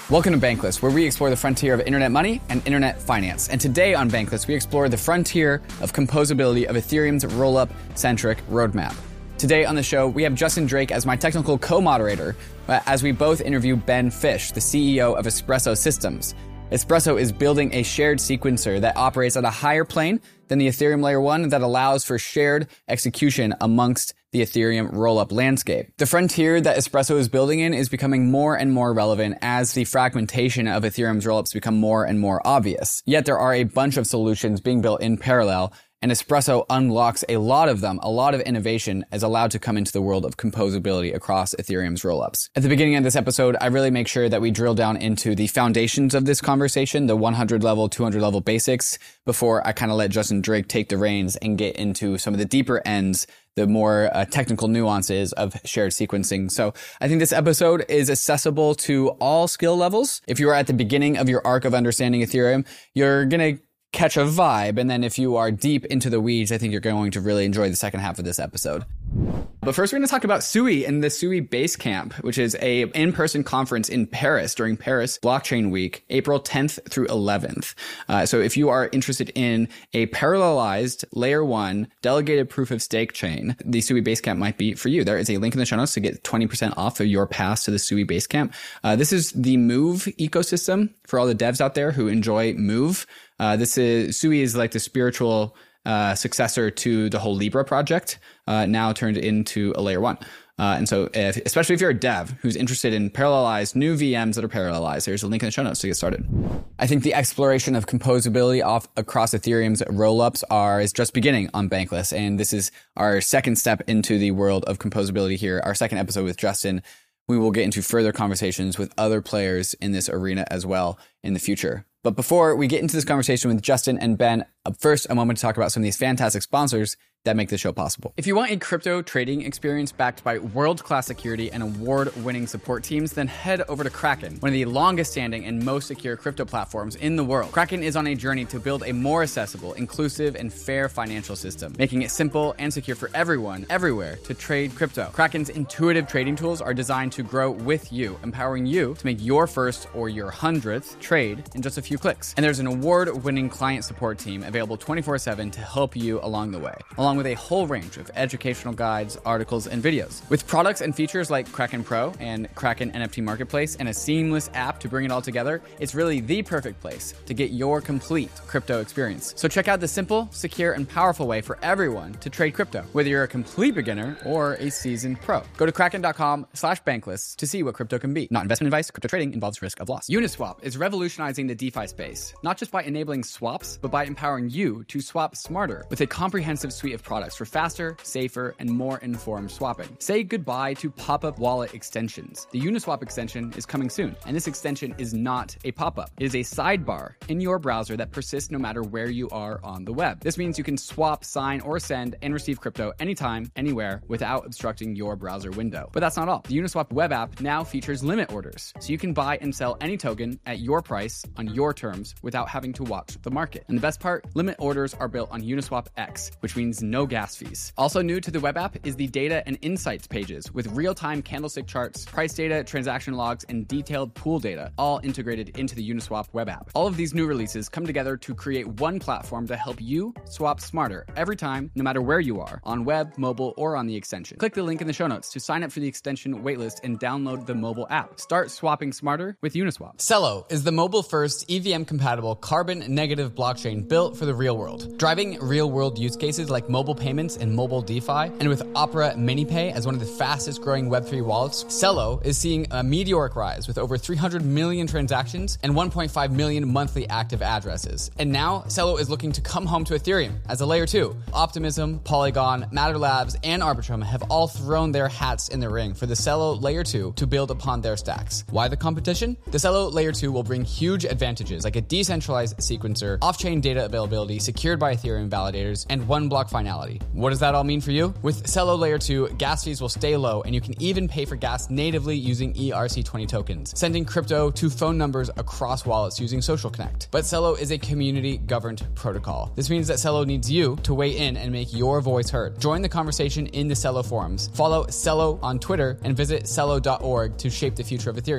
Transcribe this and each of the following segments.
Welcome to Bankless, where we explore the frontier of internet money and internet finance. And today on Bankless, we explore the frontier of composability of Ethereum's rollup-centric roadmap. Today on the show, we have Justin Drake as my technical co-moderator, as we both interview Ben Fish, the CEO of Espresso Systems. Espresso is building a shared sequencer that operates at a higher plane than the Ethereum Layer 1 that allows for shared execution amongst the Ethereum rollup landscape. The frontier that Espresso is building in is becoming more and more relevant as the fragmentation of Ethereum's rollups become more and more obvious. Yet there are a bunch of solutions being built in parallel, and Espresso unlocks a lot of them. A lot of innovation is allowed to come into the world of composability across Ethereum's rollups. At the beginning of this episode, I really make sure that we drill down into the foundations of this conversation, the 100 level, 200 level basics, before I kind of let Justin Drake take the reins and get into some of the deeper ends, the more technical nuances of shared sequencing. So I think this episode is accessible to all skill levels. If you are at the beginning of your arc of understanding Ethereum, you're going to catch a vibe. And then if you are deep into the weeds, I think you're going to really enjoy the second half of this episode. But first, we're going to talk about Sui and the Sui Basecamp, which is a in-person conference in Paris during Paris Blockchain Week, April 10th through 11th. So if you are interested in a parallelized layer 1 delegated proof of stake chain, the Sui Basecamp might be for you. There is a link in the show notes to get 20% off of your pass to the Sui Basecamp. This is the Move ecosystem for all the devs out there who enjoy Move. Sui is like the spiritual successor to the whole Libra project, now turned into a layer 1. And so especially if you're a dev who's interested in parallelized new VMs that are parallelized, there's a link in the show notes to get started. I think the exploration of composability across Ethereum's rollups is just beginning on Bankless. And this is our second step into the world of composability here, our second episode with Justin. We will get into further conversations with other players in this arena as well in the future. But before we get into this conversation with Justin and Ben, first, a moment to talk about some of these fantastic sponsors that make the show possible. If you want a crypto trading experience backed by world-class security and award-winning support teams, then head over to Kraken, one of the longest-standing and most secure crypto platforms in the world. Kraken is on a journey to build a more accessible, inclusive, and fair financial system, making it simple and secure for everyone, everywhere, to trade crypto. Kraken's intuitive trading tools are designed to grow with you, empowering you to make your first or your 100th trade in just a few clicks. And there's an award-winning client support team available 24/7 to help you along the way, along with a whole range of educational guides, articles, and videos. With products and features like Kraken Pro and Kraken NFT Marketplace and a seamless app to bring it all together, it's really the perfect place to get your complete crypto experience. So check out the simple, secure, and powerful way for everyone to trade crypto, whether you're a complete beginner or a seasoned pro. Go to kraken.com/bankless to see what crypto can be. Not investment advice. Crypto trading involves risk of loss. Uniswap is revolutionizing the DeFi space, not just by enabling swaps, but by empowering you to swap smarter with a comprehensive suite of products for faster, safer, and more informed swapping. Say goodbye to pop-up wallet extensions. The Uniswap extension is coming soon, and this extension is not a pop-up. It is a sidebar in your browser that persists no matter where you are on the web. This means you can swap, sign, or send and receive crypto anytime, anywhere, without obstructing your browser window. But that's not all. The Uniswap web app now features limit orders, so you can buy and sell any token at your price on your terms without having to watch the market. And the best part, limit orders are built on Uniswap X, which means no gas fees. Also new to the web app is the data and insights pages with real-time candlestick charts, price data, transaction logs, and detailed pool data, all integrated into the Uniswap web app. All of these new releases come together to create one platform to help you swap smarter every time, no matter where you are, on web, mobile, or on the extension. Click the link in the show notes to sign up for the extension waitlist and download the mobile app. Start swapping smarter with Uniswap. Celo is the mobile-first, EVM-compatible, carbon-negative blockchain built for the real world, driving real-world use cases like mobile payments and mobile DeFi. And with Opera MiniPay as one of the fastest growing Web3 wallets, Celo is seeing a meteoric rise with over 300 million transactions and 1.5 million monthly active addresses. And now Celo is looking to come home to Ethereum as a layer 2. Optimism, Polygon, Matter Labs, and Arbitrum have all thrown their hats in the ring for the Celo layer 2 to build upon their stacks. Why the competition? The Celo layer 2 will bring huge advantages like a decentralized sequencer, off-chain data availability secured by Ethereum validators, and one block finality. What does that all mean for you? With Celo Layer 2, gas fees will stay low, and you can even pay for gas natively using ERC20 tokens, sending crypto to phone numbers across wallets using Social Connect. But Celo is a community-governed protocol. This means that Celo needs you to weigh in and make your voice heard. Join the conversation in the Celo forums. Follow Celo on Twitter and visit celo.org to shape the future of Ethereum.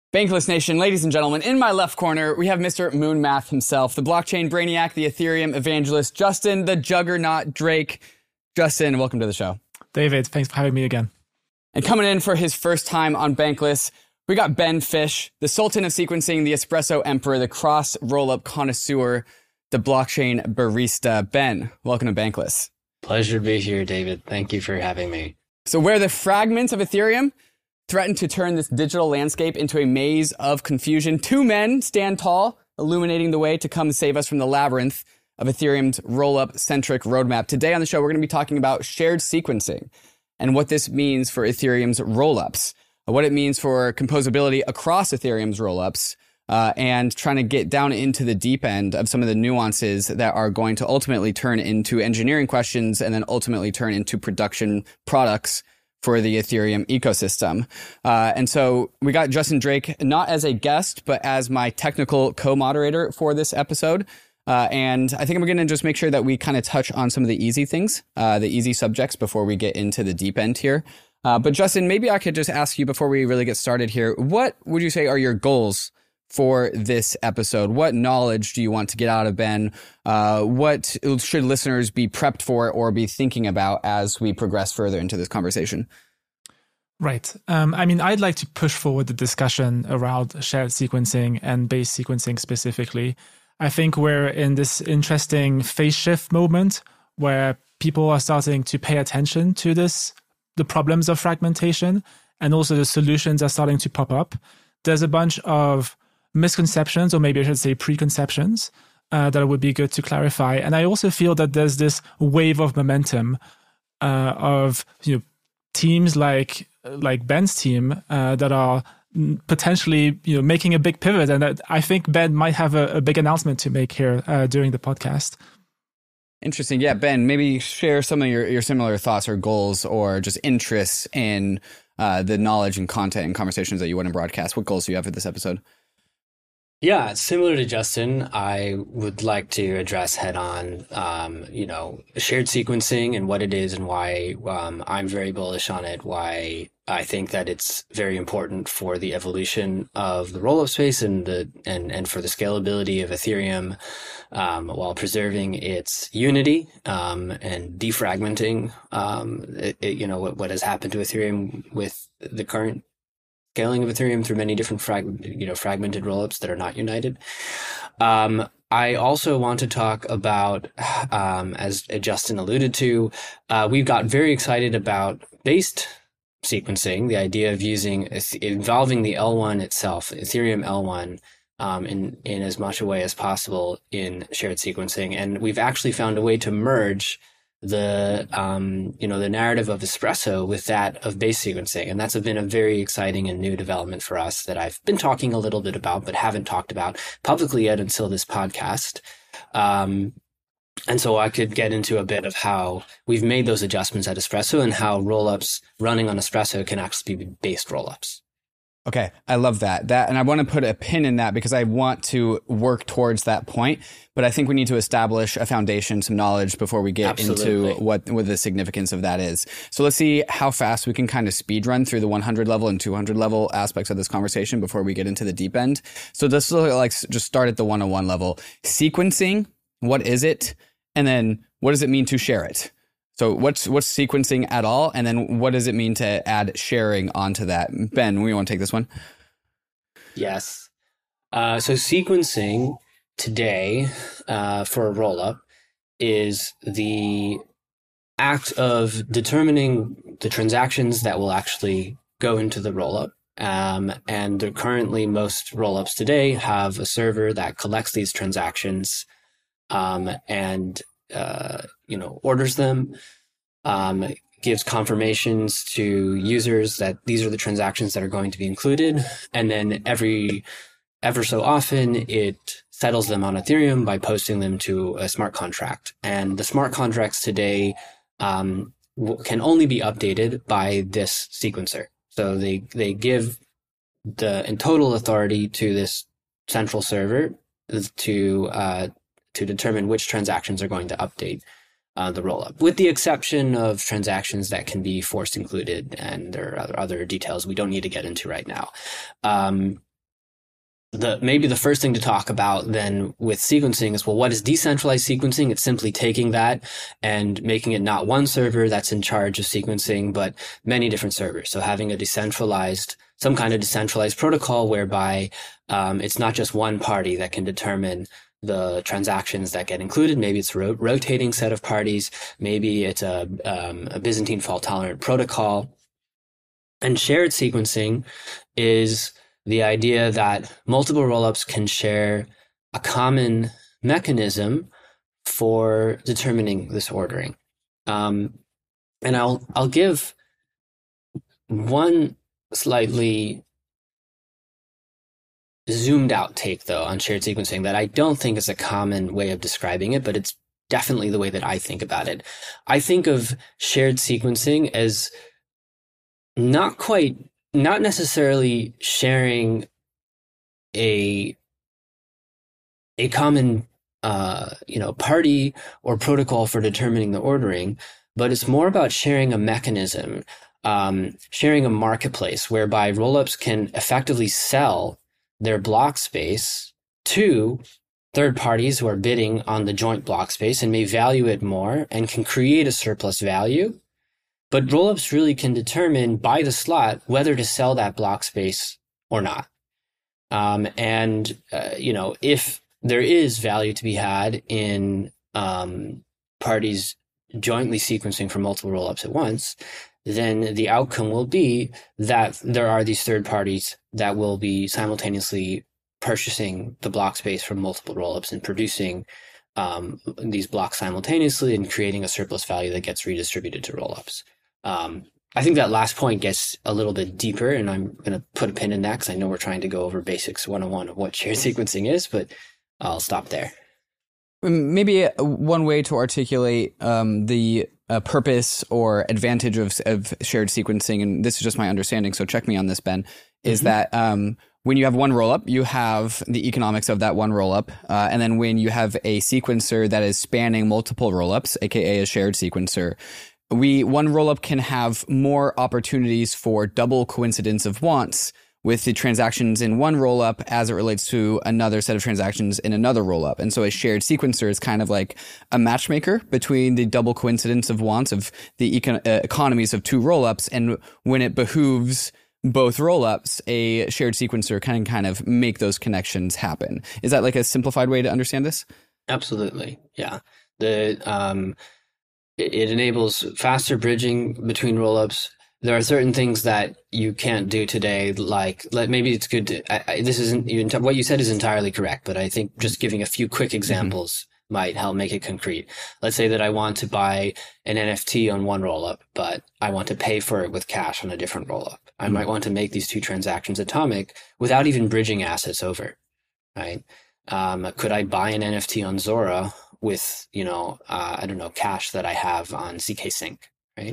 Bankless Nation, ladies and gentlemen, in my left corner, we have Mr. Moon Math himself, the blockchain brainiac, the Ethereum evangelist, Justin, the juggernaut Drake. Justin, welcome to the show. David, thanks for having me again. And coming in for his first time on Bankless, we got Ben Fish, the Sultan of Sequencing, the Espresso Emperor, the Cross Rollup Connoisseur, the Blockchain Barista. Ben, welcome to Bankless. Pleasure to be here, David. Thank you for having me. So where the fragments of Ethereum threaten to turn this digital landscape into a maze of confusion, two men stand tall, illuminating the way to come save us from the labyrinth of Ethereum's roll-up-centric roadmap. Today on the show, we're going to be talking about shared sequencing and what this means for Ethereum's roll-ups, what it means for composability across Ethereum's roll-ups, and trying to get down into the deep end of some of the nuances that are going to ultimately turn into engineering questions and then ultimately turn into production products for the Ethereum ecosystem. And so we got Justin Drake, not as a guest, but as my technical co-moderator for this episode. And I think I'm going to just make sure that we kind of touch on some of the easy things, the easy subjects before we get into the deep end here. But Justin, maybe I could just ask you before we really get started here, what would you say are your goals for this episode? What knowledge do you want to get out of Ben? What should listeners be prepped for or be thinking about as we progress further into this conversation? Right. I'd like to push forward the discussion around shared sequencing and base sequencing specifically. I think we're in this interesting phase shift moment where people are starting to pay attention to the problems of fragmentation, and also the solutions are starting to pop up. There's a bunch of misconceptions, or maybe I should say preconceptions, that would be good to clarify. And I also feel that there's this wave of momentum of teams like Ben's team that are potentially making a big pivot, and that I think Ben might have a big announcement to make here during the podcast. Interesting. Yeah, Ben, maybe share some of your similar thoughts or goals or just interests in the knowledge and content and conversations that you want to broadcast. What goals do you have for this episode? Yeah, similar to Justin, I would like to address head on, shared sequencing and what it is and why I'm very bullish on it, why I think that it's very important for the evolution of the rollup space and for the scalability of Ethereum, while preserving its unity and defragmenting what has happened to Ethereum with the current scaling of Ethereum through many different fragmented rollups that are not united. I also want to talk about, as Justin alluded to, we've got very excited about based sequencing, the idea of involving the L1 itself, Ethereum L1, in as much a way as possible in shared sequencing. And we've actually found a way to merge the narrative of Espresso with that of base sequencing. And that's been a very exciting and new development for us that I've been talking a little bit about, but haven't talked about publicly yet until this podcast. And so I could get into a bit of how we've made those adjustments at Espresso and how rollups running on Espresso can actually be based rollups. Okay, I love that. And I want to put a pin in that because I want to work towards that point. But I think we need to establish a foundation, some knowledge before we get into what the significance of that is. So let's see how fast we can kind of speed run through the 100 level and 200 level aspects of this conversation before we get into the deep end. So let's just start at the 101 level. Sequencing, what is it? And then what does it mean to share it? So what's sequencing at all? And then what does it mean to add sharing onto that? Ben, we want to take this one? Yes. So sequencing today for a rollup is the act of determining the transactions that will actually go into the rollup. And currently most rollups today have a server that collects these transactions and orders them, gives confirmations to users that these are the transactions that are going to be included. And then ever so often, it settles them on Ethereum by posting them to a smart contract. And the smart contracts today can only be updated by this sequencer. So they give in total authority to this central server to determine which transactions are going to update the rollup, with the exception of transactions that can be forced included, and there are other details we don't need to get into right now. maybe the first thing to talk about then with sequencing is, well, what is decentralized sequencing? It's simply taking that and making it not one server that's in charge of sequencing, but many different servers. So having some kind of decentralized protocol whereby it's not just one party that can determine the transactions that get included. Maybe it's a rotating set of parties. Maybe it's a Byzantine fault-tolerant protocol. And shared sequencing is the idea that multiple rollups can share a common mechanism for determining this ordering. And I'll give one slightly zoomed out take, though, on shared sequencing that I don't think is a common way of describing it, but it's definitely the way that I think about it. I think of shared sequencing as not necessarily sharing a common party or protocol for determining the ordering, but it's more about sharing a mechanism, sharing a marketplace whereby rollups can effectively sell their block space to third parties who are bidding on the joint block space and may value it more and can create a surplus value. But rollups really can determine by the slot whether to sell that block space or not. If there is value to be had in parties jointly sequencing for multiple rollups at once, then the outcome will be that there are these third parties that will be simultaneously purchasing the block space from multiple rollups and producing these blocks simultaneously and creating a surplus value that gets redistributed to rollups. I think that last point gets a little bit deeper, and I'm going to put a pin in that because I know we're trying to go over basics 101 of what shared sequencing is, but I'll stop there. Maybe one way to articulate the purpose or advantage of shared sequencing, and this is just my understanding, so check me on this, Ben, is that when you have one rollup, you have the economics of that one rollup, and then when you have a sequencer that is spanning multiple rollups, aka a shared sequencer, one rollup can have more opportunities for double coincidence of wants with the transactions in one rollup as it relates to another set of transactions in another rollup. And so a shared sequencer is kind of like a matchmaker between the double coincidence of wants of the economies of two rollups. And when it behooves both rollups, a shared sequencer can kind of make those connections happen. Is that like a simplified way to understand this? Absolutely. Yeah. It enables faster bridging between rollups. There are certain things that you can't do today, like maybe it's good to, this isn't even, what you said is entirely correct, but I think just giving a few quick examples might help make it concrete. Let's say that I want to buy an NFT on one rollup, but I want to pay for it with cash on a different rollup. I might want to make these two transactions atomic without even bridging assets over, right? Could I buy an NFT on Zora with, cash that I have on zkSync, right?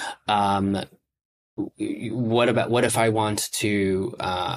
What if I want to,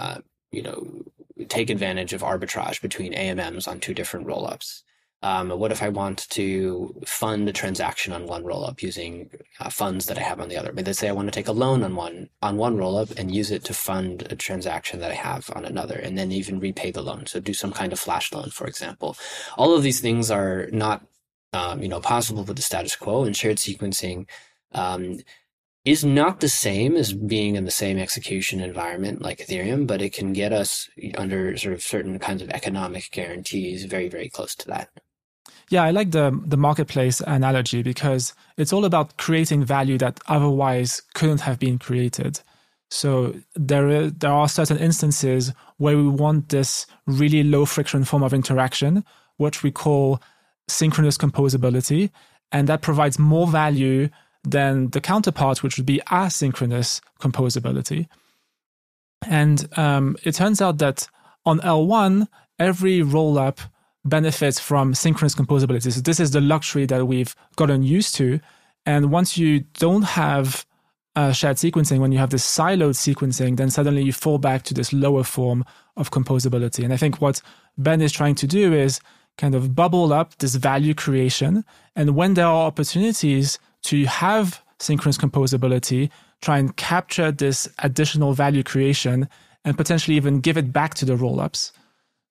take advantage of arbitrage between AMMs on two different rollups? What if I want to fund a transaction on one rollup using funds that I have on the other? But let's say I want to take a loan on one rollup and use it to fund a transaction that I have on another, and then even repay the loan. So do some kind of flash loan, for example. All of these things are not, possible with the status quo, and shared sequencing is not the same as being in the same execution environment like Ethereum, but it can get us under sort of certain kinds of economic guarantees very, very close to that. Yeah, I like the marketplace analogy because it's all about creating value that otherwise couldn't have been created. So there are certain instances where we want this really low friction form of interaction, which we call synchronous composability, and that provides more value than the counterpart, which would be asynchronous composability. And it turns out that on L1, every rollup benefits from synchronous composability. So this is the luxury that we've gotten used to. And once you don't have shared sequencing, when you have this siloed sequencing, then suddenly you fall back to this lower form of composability. And I think what Ben is trying to do is kind of bubble up this value creation. And when there are opportunities to have synchronous composability, try and capture this additional value creation and potentially even give it back to the rollups.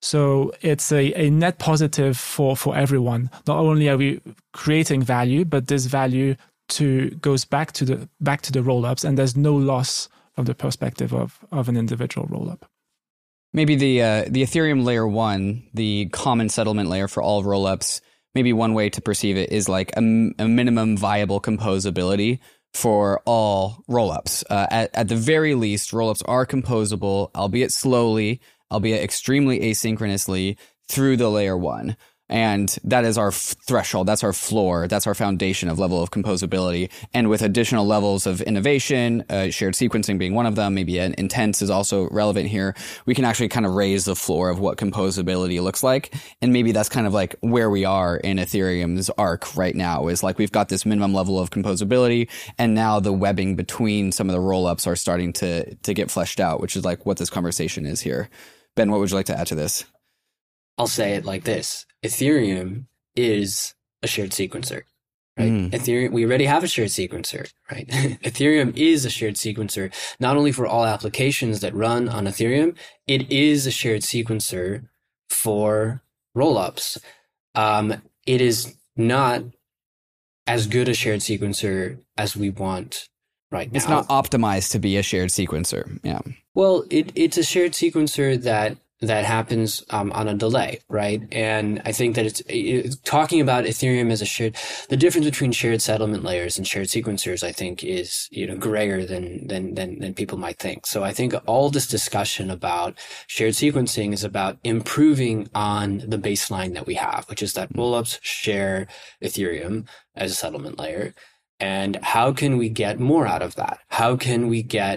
So it's a net positive for everyone. Not only are we creating value, but this value goes back to the rollups, and there's no loss from the perspective of an individual rollup. Maybe the Ethereum layer 1, the common settlement layer for all rollups, maybe one way to perceive it is like a minimum viable composability for all rollups. At the very least, rollups are composable, albeit slowly, albeit extremely asynchronously, through the layer 1. And that is our threshold. That's our floor. That's our foundation of level of composability. And with additional levels of innovation, shared sequencing being one of them, maybe an intense is also relevant here. We can actually kind of raise the floor of what composability looks like. And maybe that's kind of like where we are in Ethereum's arc right now, is like we've got this minimum level of composability, and now the webbing between some of the rollups are starting to get fleshed out, which is like what this conversation is here. Ben, what would you like to add to this? I'll say it like this. Ethereum is a shared sequencer, right? Ethereum, we already have a shared sequencer, right? Ethereum is a shared sequencer, not only for all applications that run on Ethereum, it is a shared sequencer for rollups. It is not as good a shared sequencer as we want right now. It's not optimized to be a shared sequencer. Yeah. Well, it's a shared sequencer that happens on a delay, right? And I think that it's talking about Ethereum as a shared. The difference between shared settlement layers and shared sequencers, I think, is grayer than people might think. So I think all this discussion about shared sequencing is about improving on the baseline that we have, which is that rollups share Ethereum as a settlement layer, and how can we get more out of that? How can we get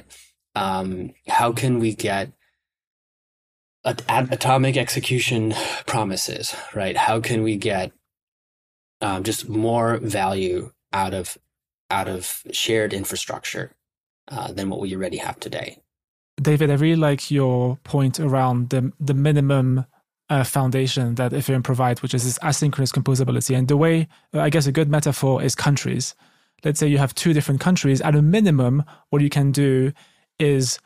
atomic execution promises, right? How can we get just more value out of shared infrastructure than what we already have today? David, I really like your point around the minimum foundation that Ethereum provides, which is this asynchronous composability. And the way, I guess a good metaphor is countries. Let's say you have two different countries. At a minimum, what you can do is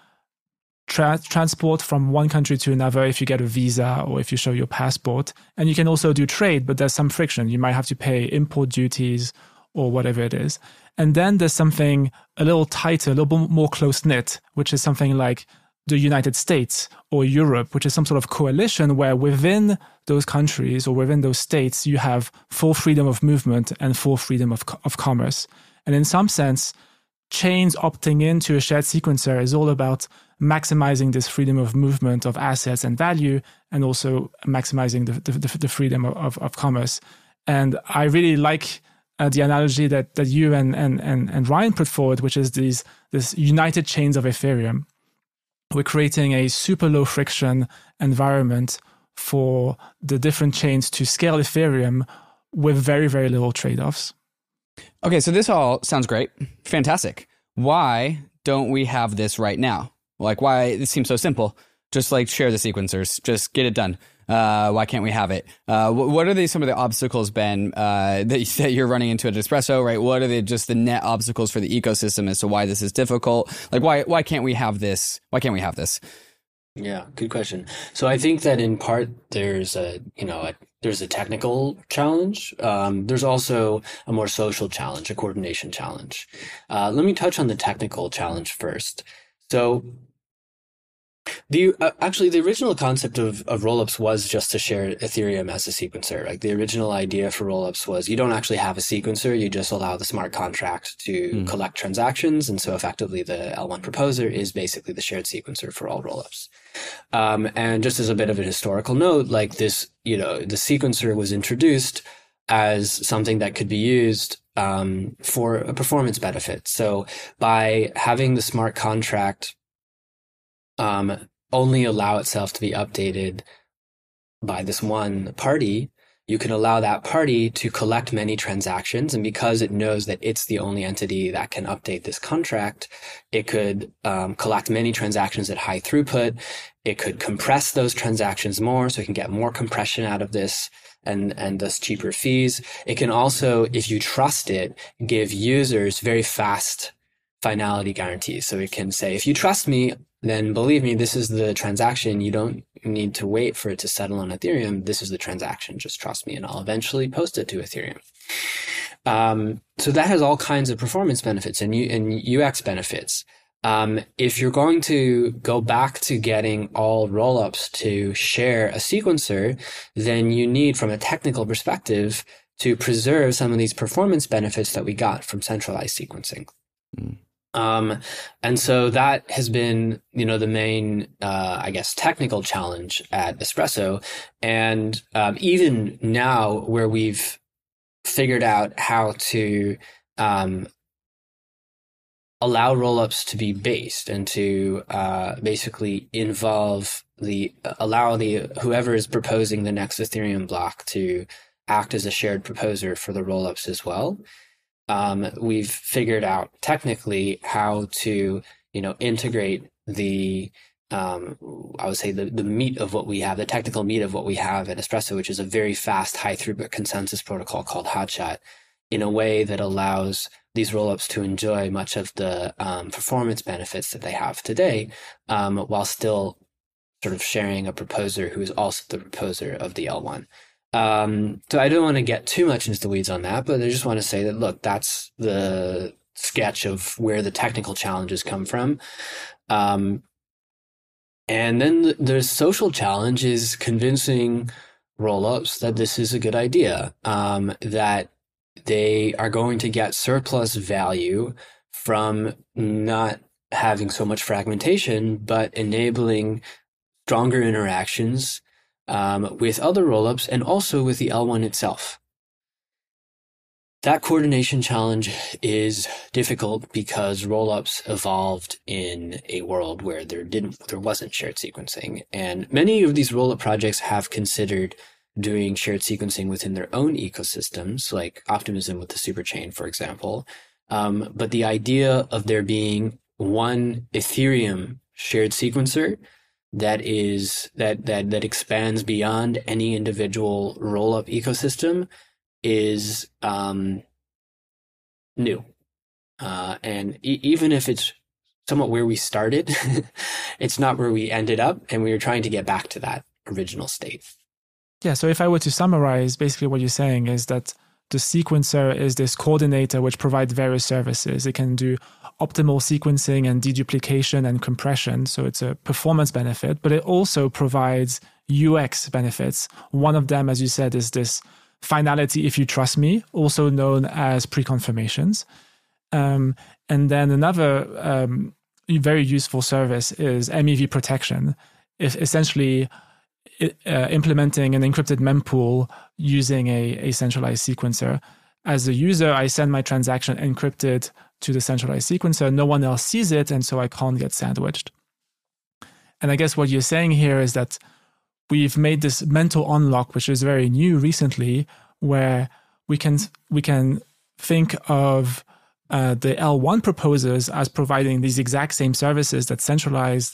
transport from one country to another if you get a visa or if you show your passport. And you can also do trade, but there's some friction. You might have to pay import duties or whatever it is. And then there's something a little tighter, a little bit more close-knit, which is something like the United States or Europe, which is some sort of coalition where within those countries or within those states, you have full freedom of movement and full freedom of commerce. And in some sense, chains opting into a shared sequencer is all about maximizing this freedom of movement of assets and value, and also maximizing the freedom of commerce. And I really like the analogy that you and Ryan put forward, which is this united chains of Ethereum. We're creating a super low friction environment for the different chains to scale Ethereum with very, very little trade-offs. Okay, so this all sounds great. Fantastic. Why don't we have this right now? Like, why? It seems so simple. Just like share the sequencers. Just get it done. Why can't we have it? What are some of the obstacles, Ben, that you're running into at Espresso, right? What are the net obstacles for the ecosystem as to why this is difficult? Like, why can't we have this? Why can't we have this? Yeah, good question. So I think that in part there's a technical challenge. There's also a more social challenge, a coordination challenge. Let me touch on the technical challenge first. So the original concept of rollups was just to share Ethereum as a sequencer. Like the original idea for rollups was you don't actually have a sequencer, you just allow the smart contract to collect transactions. And so effectively the L1 proposer is basically the shared sequencer for all rollups. And just as a bit of a historical note, like this, the sequencer was introduced as something that could be used for a performance benefit. So by having the smart contract only allow itself to be updated by this one party, you can allow that party to collect many transactions. And because it knows that it's the only entity that can update this contract, it could collect many transactions at high throughput. It could compress those transactions more, so it can get more compression out of this and thus cheaper fees. It can also, if you trust it, give users very fast finality guarantees. So it can say, if you trust me, then believe me, this is the transaction. You don't need to wait for it to settle on Ethereum. This is the transaction. Just trust me, and I'll eventually post it to Ethereum. So that has all kinds of performance benefits and UX benefits. If you're going to go back to getting all rollups to share a sequencer, then you need, from a technical perspective, to preserve some of these performance benefits that we got from centralized sequencing. And so that has been, the main, technical challenge at Espresso. And even now, where we've figured out how to allow rollups to be based and to basically allow whoever is proposing the next Ethereum block to act as a shared proposer for the rollups as well. We've figured out technically how to, integrate the meat of what we have, the technical meat of what we have at Espresso, which is a very fast, high throughput consensus protocol called Hotshot, in a way that allows these rollups to enjoy much of the performance benefits that they have today, while still sort of sharing a proposer who is also the proposer of the L1. So I don't want to get too much into the weeds on that, but I just want to say that, look, that's the sketch of where the technical challenges come from. And then the social challenge is convincing rollups that this is a good idea, that they are going to get surplus value from not having so much fragmentation, but enabling stronger interactions with other rollups and also with the L1 itself. That coordination challenge is difficult because rollups evolved in a world where there wasn't shared sequencing, and many of these rollup projects have considered doing shared sequencing within their own ecosystems, like Optimism with the superchain, for example. But the idea of there being one Ethereum shared sequencer that expands beyond any individual rollup ecosystem is new. And even if it's somewhat where we started, it's not where we ended up, and we were trying to get back to that original state. Yeah, so if I were to summarize, basically what you're saying is that the sequencer is this coordinator which provides various services. It can do optimal sequencing and deduplication and compression, so it's a performance benefit, but it also provides UX benefits. One of them, as you said, is this finality if you trust me, also known as pre-confirmations. And then another very useful service is MEV protection. Essentially, implementing an encrypted mempool using a centralized sequencer. As a user, I send my transaction encrypted to the centralized sequencer. No one else sees it, and so I can't get sandwiched. And I guess what you're saying here is that we've made this mental unlock, which is very new recently, where we can think of the L1 proposers as providing these exact same services that centralized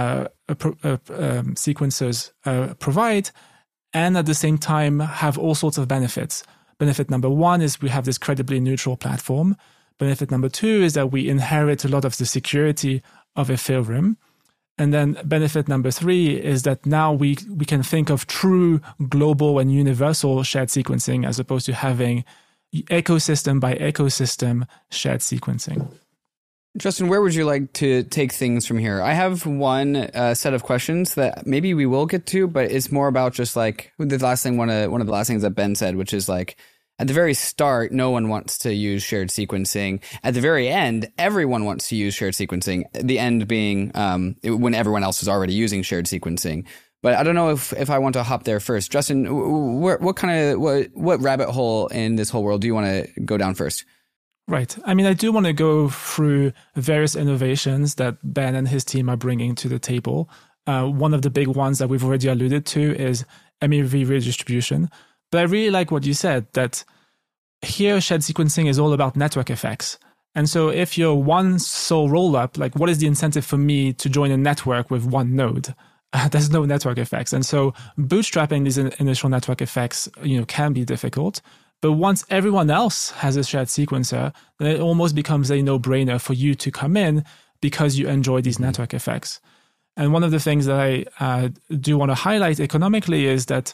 sequencers provide, and at the same time have all sorts of benefits. Benefit number one is we have this credibly neutral platform. Benefit number two is that we inherit a lot of the security of Ethereum. And then benefit number three is that now we can think of true global and universal shared sequencing as opposed to having ecosystem by ecosystem shared sequencing. Justin, where would you like to take things from here? I have one set of questions that maybe we will get to, but it's more about just like the last thing, one of the last things that Ben said, which is like at the very start, no one wants to use shared sequencing. At the very end, everyone wants to use shared sequencing. The end being when everyone else is already using shared sequencing. But I don't know if I want to hop there first. Justin, what rabbit hole in this whole world do you want to go down first? Right. I mean, I do want to go through various innovations that Ben and his team are bringing to the table. One of the big ones that we've already alluded to is MEV redistribution. But I really like what you said, that here shared sequencing is all about network effects. And so if you're one sole rollup, like what is the incentive for me to join a network with one node? There's no network effects. And so bootstrapping these initial network effects, can be difficult. But once everyone else has a shared sequencer, then it almost becomes a no-brainer for you to come in because you enjoy these network effects. And one of the things that I do want to highlight economically is that,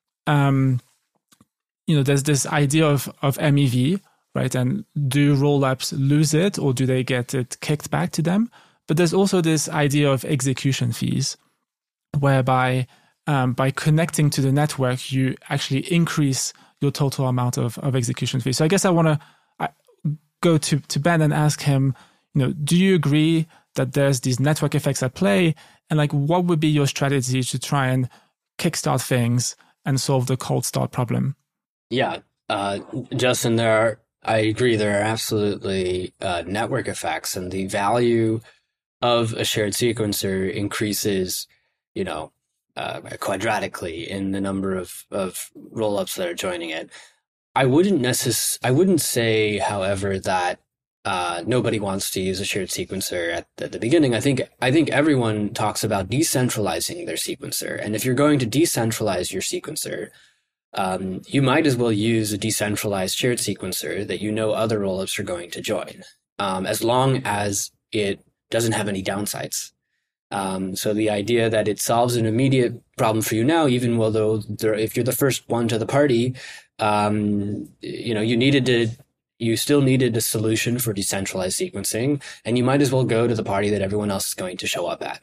there's this idea of MEV, right? And do rollups lose it, or do they get it kicked back to them? But there's also this idea of execution fees, whereby by connecting to the network, you actually increase your total amount of execution fees. So I guess I want to go to Ben and ask him, do you agree that there's these network effects at play? And what would be your strategy to try and kickstart things and solve the cold start problem? Yeah, Justin, I agree. There are absolutely network effects, and the value of a shared sequencer increases, quadratically in the number of rollups that are joining it. I wouldn't say, however, that nobody wants to use a shared sequencer at the beginning. I think everyone talks about decentralizing their sequencer, and if you're going to decentralize your sequencer, you might as well use a decentralized shared sequencer that other rollups are going to join, as long as it doesn't have any downsides. So the idea that it solves an immediate problem for you now, even though if you're the first one to the party, you still needed a solution for decentralized sequencing, and you might as well go to the party that everyone else is going to show up at.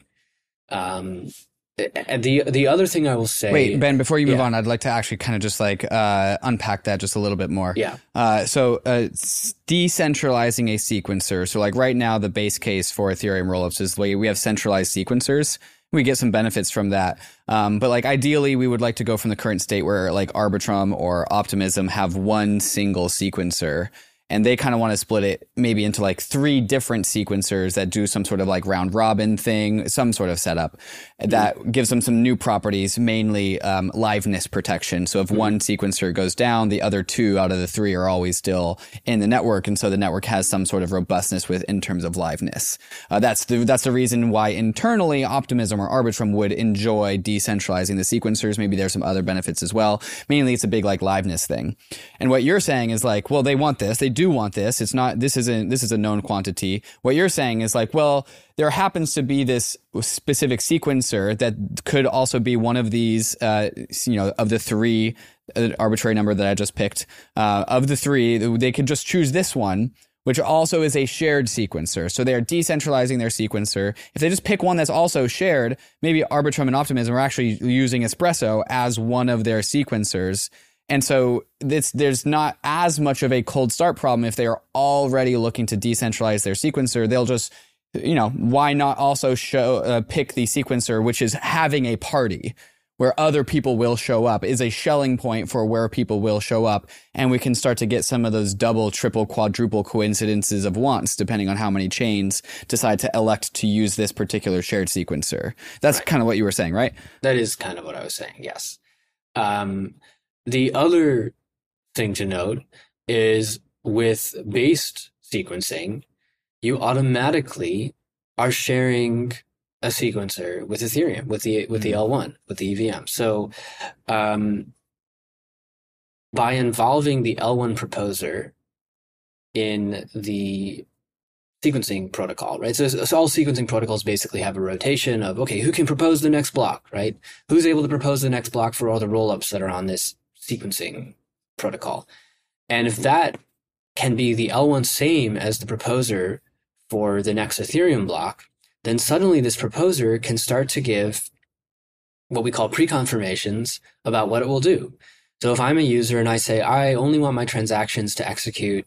The other thing I will say... Wait, Ben, before you move on, I'd like to actually kind of just unpack that just a little bit more. Yeah. So decentralizing a sequencer. So right now, the base case for Ethereum rollups is we have centralized sequencers. We get some benefits from that. But ideally, we would like to go from the current state where Arbitrum or Optimism have one single sequencer. And they kind of want to split it maybe into 3 different sequencers that do some sort of round robin thing, some sort of setup that gives them some new properties, mainly liveness protection. So if one sequencer goes down, the other 2 out of the 3 are always still in the network. And so the network has some sort of robustness in terms of liveness. That's the reason why internally Optimism or Arbitrum would enjoy decentralizing the sequencers. Maybe there's some other benefits as well. Mainly it's a big liveness thing. And what you're saying is well, they want this. They do want this. This is a known quantity. What you're saying is well, there happens to be this specific sequencer that could also be one of these, of the 3 arbitrary number that I just picked, of the 3, they could just choose this one, which also is a shared sequencer. So they are decentralizing their sequencer. If they just pick one that's also shared, maybe Arbitrum and Optimism are actually using Espresso as one of their sequencers. And so there's not as much of a cold start problem if they are already looking to decentralize their sequencer. They'll just, why not also pick the sequencer which is having a party where other people will show up, is a Schelling point for where people will show up. And we can start to get some of those double, triple, quadruple coincidences of once, depending on how many chains decide to elect to use this particular shared sequencer. That's right. Kind of what you were saying, right? That is kind of what I was saying, yes. The other thing to note is with based sequencing, you automatically are sharing a sequencer with Ethereum, with the L1, with the EVM. So by involving the L1 proposer in the sequencing protocol, right? So all sequencing protocols basically have a rotation of, okay, who can propose the next block, right? Who's able to propose the next block for all the rollups that are on this sequencing protocol? And if that can be the L1 same as the proposer for the next Ethereum block, then suddenly this proposer can start to give what we call pre-confirmations about what it will do. So if I'm a user and I say, I only want my transactions to execute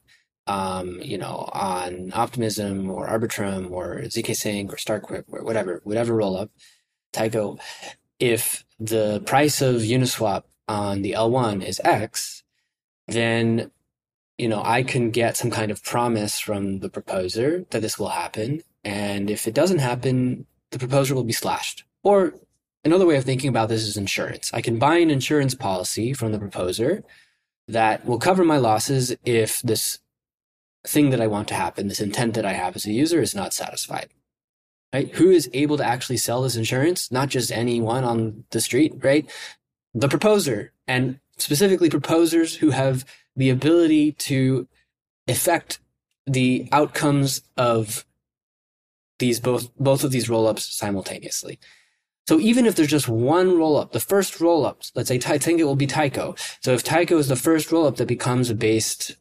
on Optimism or Arbitrum or zkSync or StarkWhip or whatever rollup, Tycho, if the price of Uniswap on the L1 is X, then I can get some kind of promise from the proposer that this will happen. And if it doesn't happen, the proposer will be slashed. Or another way of thinking about this is insurance. I can buy an insurance policy from the proposer that will cover my losses if this thing that I want to happen, this intent that I have as a user, is not satisfied. Right? Who is able to actually sell this insurance? Not just anyone on the street, right? The proposer, and specifically proposers who have the ability to affect the outcomes of both of these rollups simultaneously. So even if there's just one rollup, the first rollup, let's say I think it will be Tycho. So if Tycho is the first rollup that becomes a based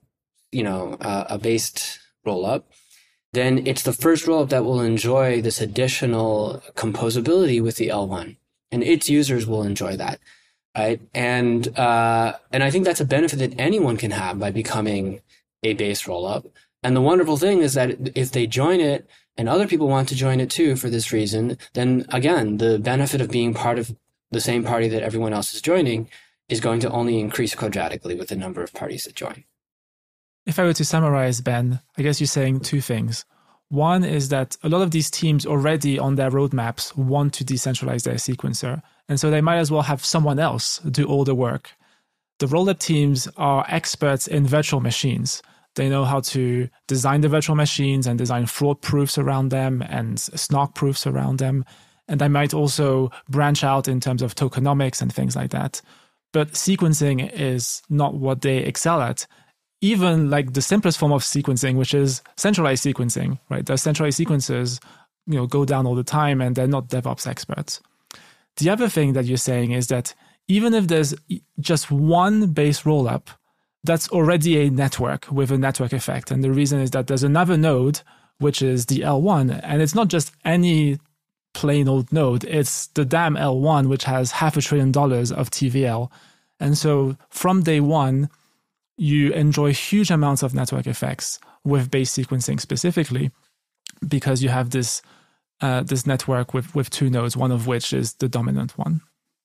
rollup, then it's the first rollup that will enjoy this additional composability with the L1, and its users will enjoy that, right? And I think that's a benefit that anyone can have by becoming a base rollup. And the wonderful thing is that if they join it and other people want to join it too for this reason, then again, the benefit of being part of the same party that everyone else is joining is going to only increase quadratically with the number of parties that join. If I were to summarize, Ben, I guess you're saying two things. One is that a lot of these teams already on their roadmaps want to decentralize their sequencer, and so they might as well have someone else do all the work. The rollup teams are experts in virtual machines. They know how to design the virtual machines and design fraud proofs around them and snark proofs around them. And they might also branch out in terms of tokenomics and things like that. But sequencing is not what they excel at. Even like the simplest form of sequencing, which is centralized sequencing, right? The centralized sequencers, go down all the time and they're not DevOps experts. The other thing that you're saying is that even if there's just one base rollup, that's already a network with a network effect. And the reason is that there's another node, which is the L1. And it's not just any plain old node. It's the damn L1, which has $500 billion of TVL. And so from day one, you enjoy huge amounts of network effects with base sequencing specifically, because you have this network with two nodes, one of which is the dominant one.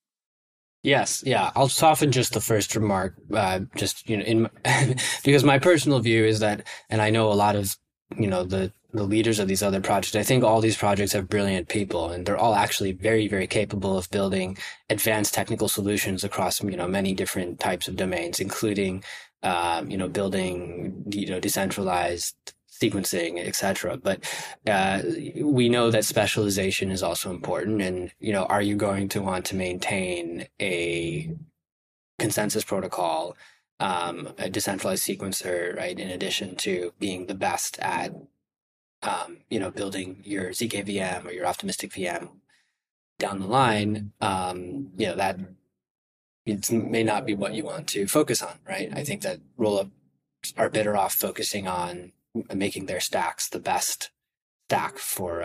Yes, yeah. I'll soften just the first remark, because my personal view is that, and I know a lot of the leaders of these other projects, I think all these projects have brilliant people, and they're all actually very, very capable of building advanced technical solutions across many different types of domains, including building decentralized sequencing, etc. But we know that specialization is also important. And, are you going to want to maintain a consensus protocol, a decentralized sequencer, right, in addition to being the best at, building your ZK VM or your optimistic VM down the line, that it may not be what you want to focus on, right? I think that rollups are better off focusing on making their stacks the best stack for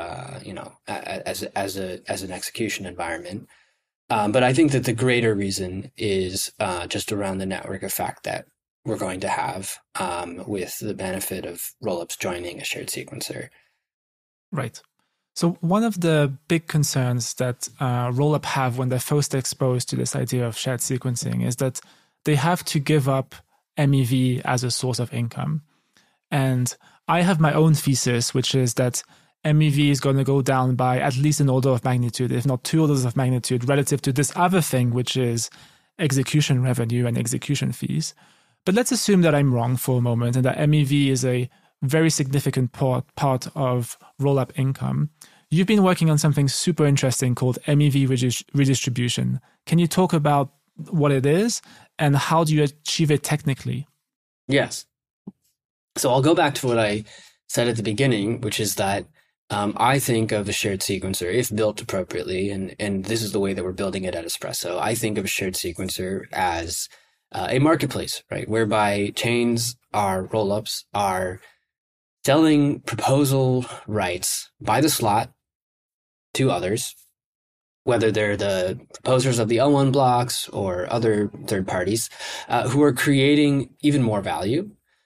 as an execution environment. But I think that the greater reason is just around the network effect that we're going to have with the benefit of rollups joining a shared sequencer. Right. So one of the big concerns that rollup have when they're first exposed to this idea of shared sequencing is that they have to give up MEV as a source of income. And I have my own thesis, which is that MEV is going to go down by at least an order of magnitude, if not 2 orders of magnitude, relative to this other thing, which is execution revenue and execution fees. But let's assume that I'm wrong for a moment and that MEV is a very significant part of rollup income. You've been working on something super interesting called MEV redistribution. Can you talk about what it is and how do you achieve it technically? Yes. So I'll go back to what I said at the beginning, which is that I think of a shared sequencer, if built appropriately, and this is the way that we're building it at Espresso. I think of a shared sequencer as a marketplace, right? Whereby chains rollups are selling proposal rights by the slot to others, whether they're the proposers of the L1 blocks or other third parties, who are creating even more value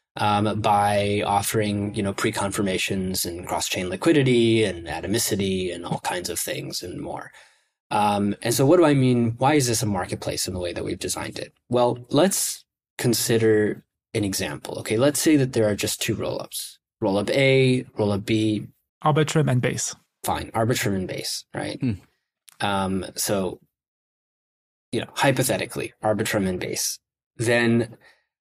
by offering, pre-confirmations and cross-chain liquidity and atomicity and all kinds of things and more. And so what do I mean? Why is this a marketplace in the way that we've designed it? Well, let's consider an example. Okay, let's say that there are just 2 rollups. Rollup A, rollup B. Arbitrum and base. Fine, Arbitrum and base, right? So, hypothetically, Arbitrum and base. Then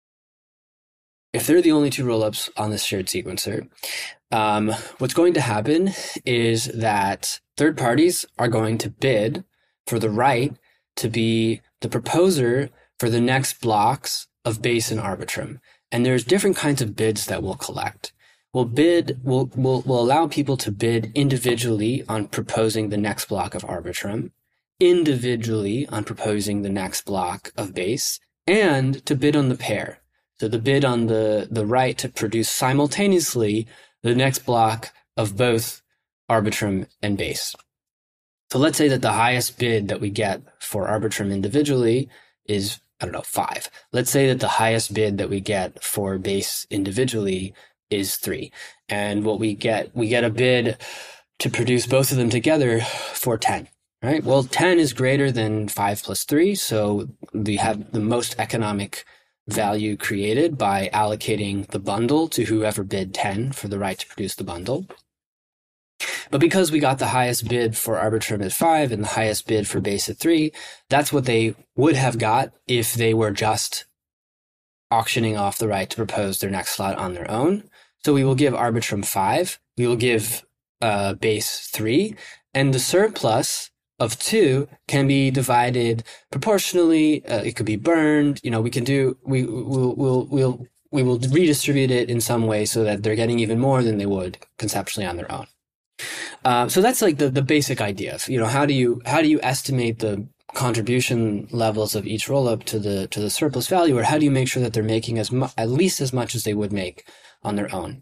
if they're the only 2 rollups on this shared sequencer, what's going to happen is that third parties are going to bid for the right to be the proposer for the next blocks of base and Arbitrum. And there's different kinds of bids that we'll collect. will allow people to bid individually on proposing the next block of Arbitrum, individually on proposing the next block of base, and to bid on the pair. So the bid on the right to produce simultaneously the next block of both Arbitrum and base. So let's say that the highest bid that we get for Arbitrum individually is, 5. Let's say that the highest bid that we get for base individually is 3. And what we get a bid to produce both of them together for 10, right? Well, 10 is greater than 5 plus 3. So we have the most economic value created by allocating the bundle to whoever bid 10 for the right to produce the bundle. But because we got the highest bid for Arbitrum at 5 and the highest bid for base at 3, that's what they would have got if they were just auctioning off the right to propose their next slot on their own. So we will give Arbitrum 5, we will give base 3, and the surplus of 2 can be divided proportionally. It could be burned. We will redistribute it in some way so that they're getting even more than they would conceptually on their own. So that's like the basic idea of, how do you estimate the contribution levels of each rollup to the surplus value, or how do you make sure that they're making at least as much as they would make on their own?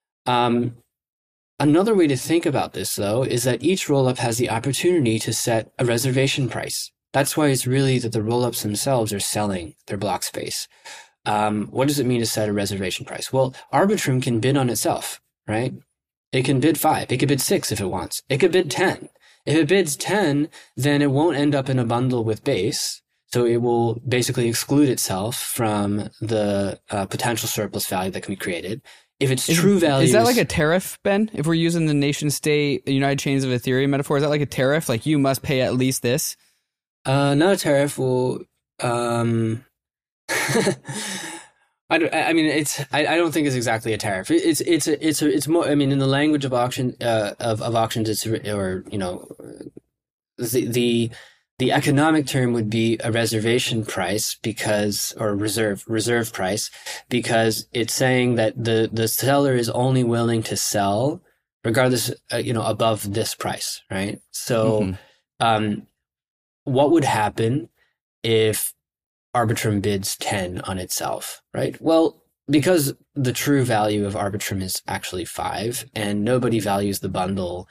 Another way to think about this, though, is that each rollup has the opportunity to set a reservation price. That's why it's really that the rollups themselves are selling their block space. What does it mean to set a reservation price? Well, Arbitrum can bid on itself, right? It can bid 5. It could bid 6 if it wants. It could bid 10. If it bids 10, then it won't end up in a bundle with base. So it will basically exclude itself from the potential surplus value that can be created. If it's true value... Is that like a tariff, Ben? If we're using the nation-state United Chains of Ethereum metaphor, is that like a tariff? Like you must pay at least this? Not a tariff. Well, I don't think it's exactly a tariff. It's more. I mean, in the language of auctions, it's the economic term would be a reservation price or reserve price, because it's saying that the seller is only willing to sell regardless, above this price, right? So, what would happen if Arbitrum bids 10 on itself, right? Well, because the true value of Arbitrum is actually 5, and nobody values the bundle,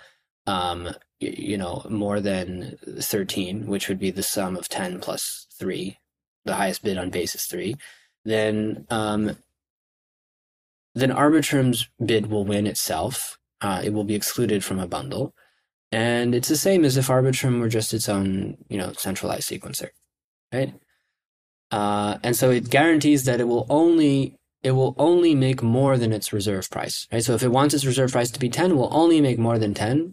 more than 13, which would be the sum of 10 plus 3, the highest bid on base is 3, then Arbitrum's bid will win itself. It will be excluded from a bundle. And it's the same as if Arbitrum were just its own, centralized sequencer, right? And so it guarantees that it will only make more than its reserve price, right? So if it wants its reserve price to be 10, it will only make more than 10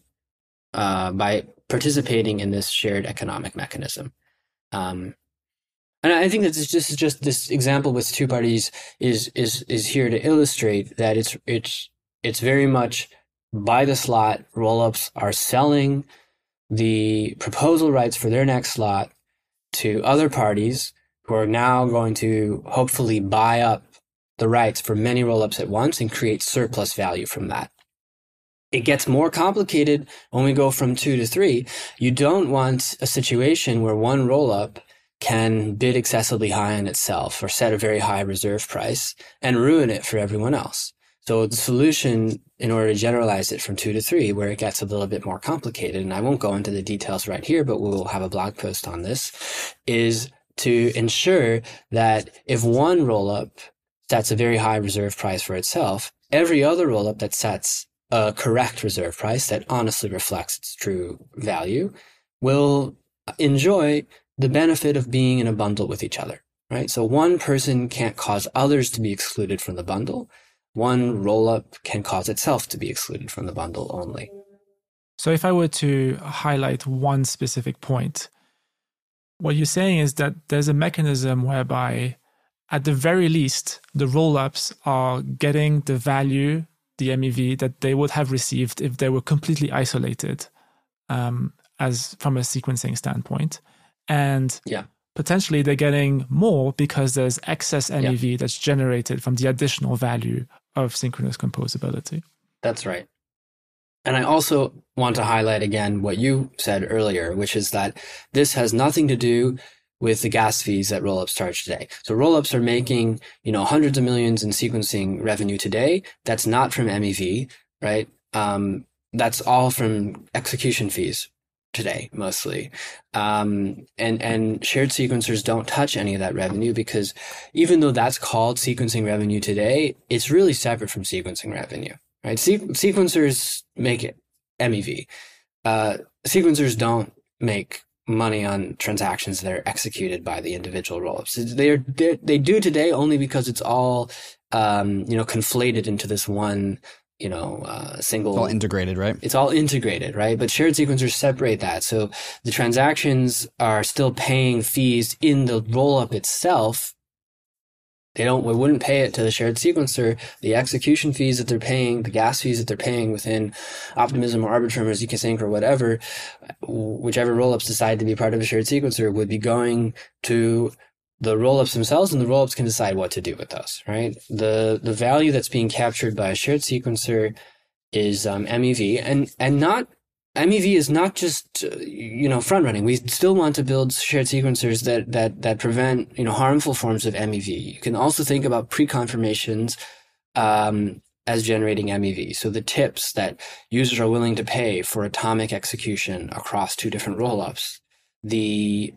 by participating in this shared economic mechanism. And I think that just this example with 2 parties is here to illustrate that it's very much by the slot. Rollups are selling the proposal rights for their next slot to other parties who are now going to hopefully buy up the rights for many rollups at once and create surplus value from that. It gets more complicated when we go from 2 to 3. You don't want a situation where one rollup can bid excessively high on itself or set a very high reserve price and ruin it for everyone else. So the solution, in order to generalize it from 2 to 3, where it gets a little bit more complicated, and I won't go into the details right here, but we'll have a blog post on this, is to ensure that if one rollup sets a very high reserve price for itself, every other rollup that sets a correct reserve price that honestly reflects its true value will enjoy the benefit of being in a bundle with each other, right? So one person can't cause others to be excluded from the bundle. One rollup can cause itself to be excluded from the bundle only. So if I were to highlight one specific point, what you're saying is that there's a mechanism whereby, at the very least, the rollups are getting the value, the MEV, that they would have received if they were completely isolated, as from a sequencing standpoint. And potentially they're getting more because there's excess MEV that's generated from the additional value of synchronous composability. That's right. And I also want to highlight again what you said earlier, which is that this has nothing to do with the gas fees that rollups charge today. So rollups are making, hundreds of millions in sequencing revenue today. That's not from MEV, right? That's all from execution fees today, mostly. And shared sequencers don't touch any of that revenue because even though that's called sequencing revenue today, it's really separate from sequencing revenue, right? Sequencers make it MEV. Sequencers don't make money on transactions that are executed by the individual rollups. They do today only because it's all, conflated into this one, single. It's all integrated, right? It's all integrated, right? But shared sequencers separate that. So the transactions are still paying fees in the rollup itself. We wouldn't pay it to the shared sequencer. The execution fees that they're paying, the gas fees that they're paying within Optimism or Arbitrum or zkSync or whatever, whichever rollups decide to be part of a shared sequencer, would be going to the rollups themselves, and the rollups can decide what to do with those, right? The value that's being captured by a shared sequencer is MEV, and not MEV is not just front running. We still want to build shared sequencers that prevent harmful forms of MEV. You can also think about pre-confirmations as generating MEV. So the tips that users are willing to pay for atomic execution across two different rollups. The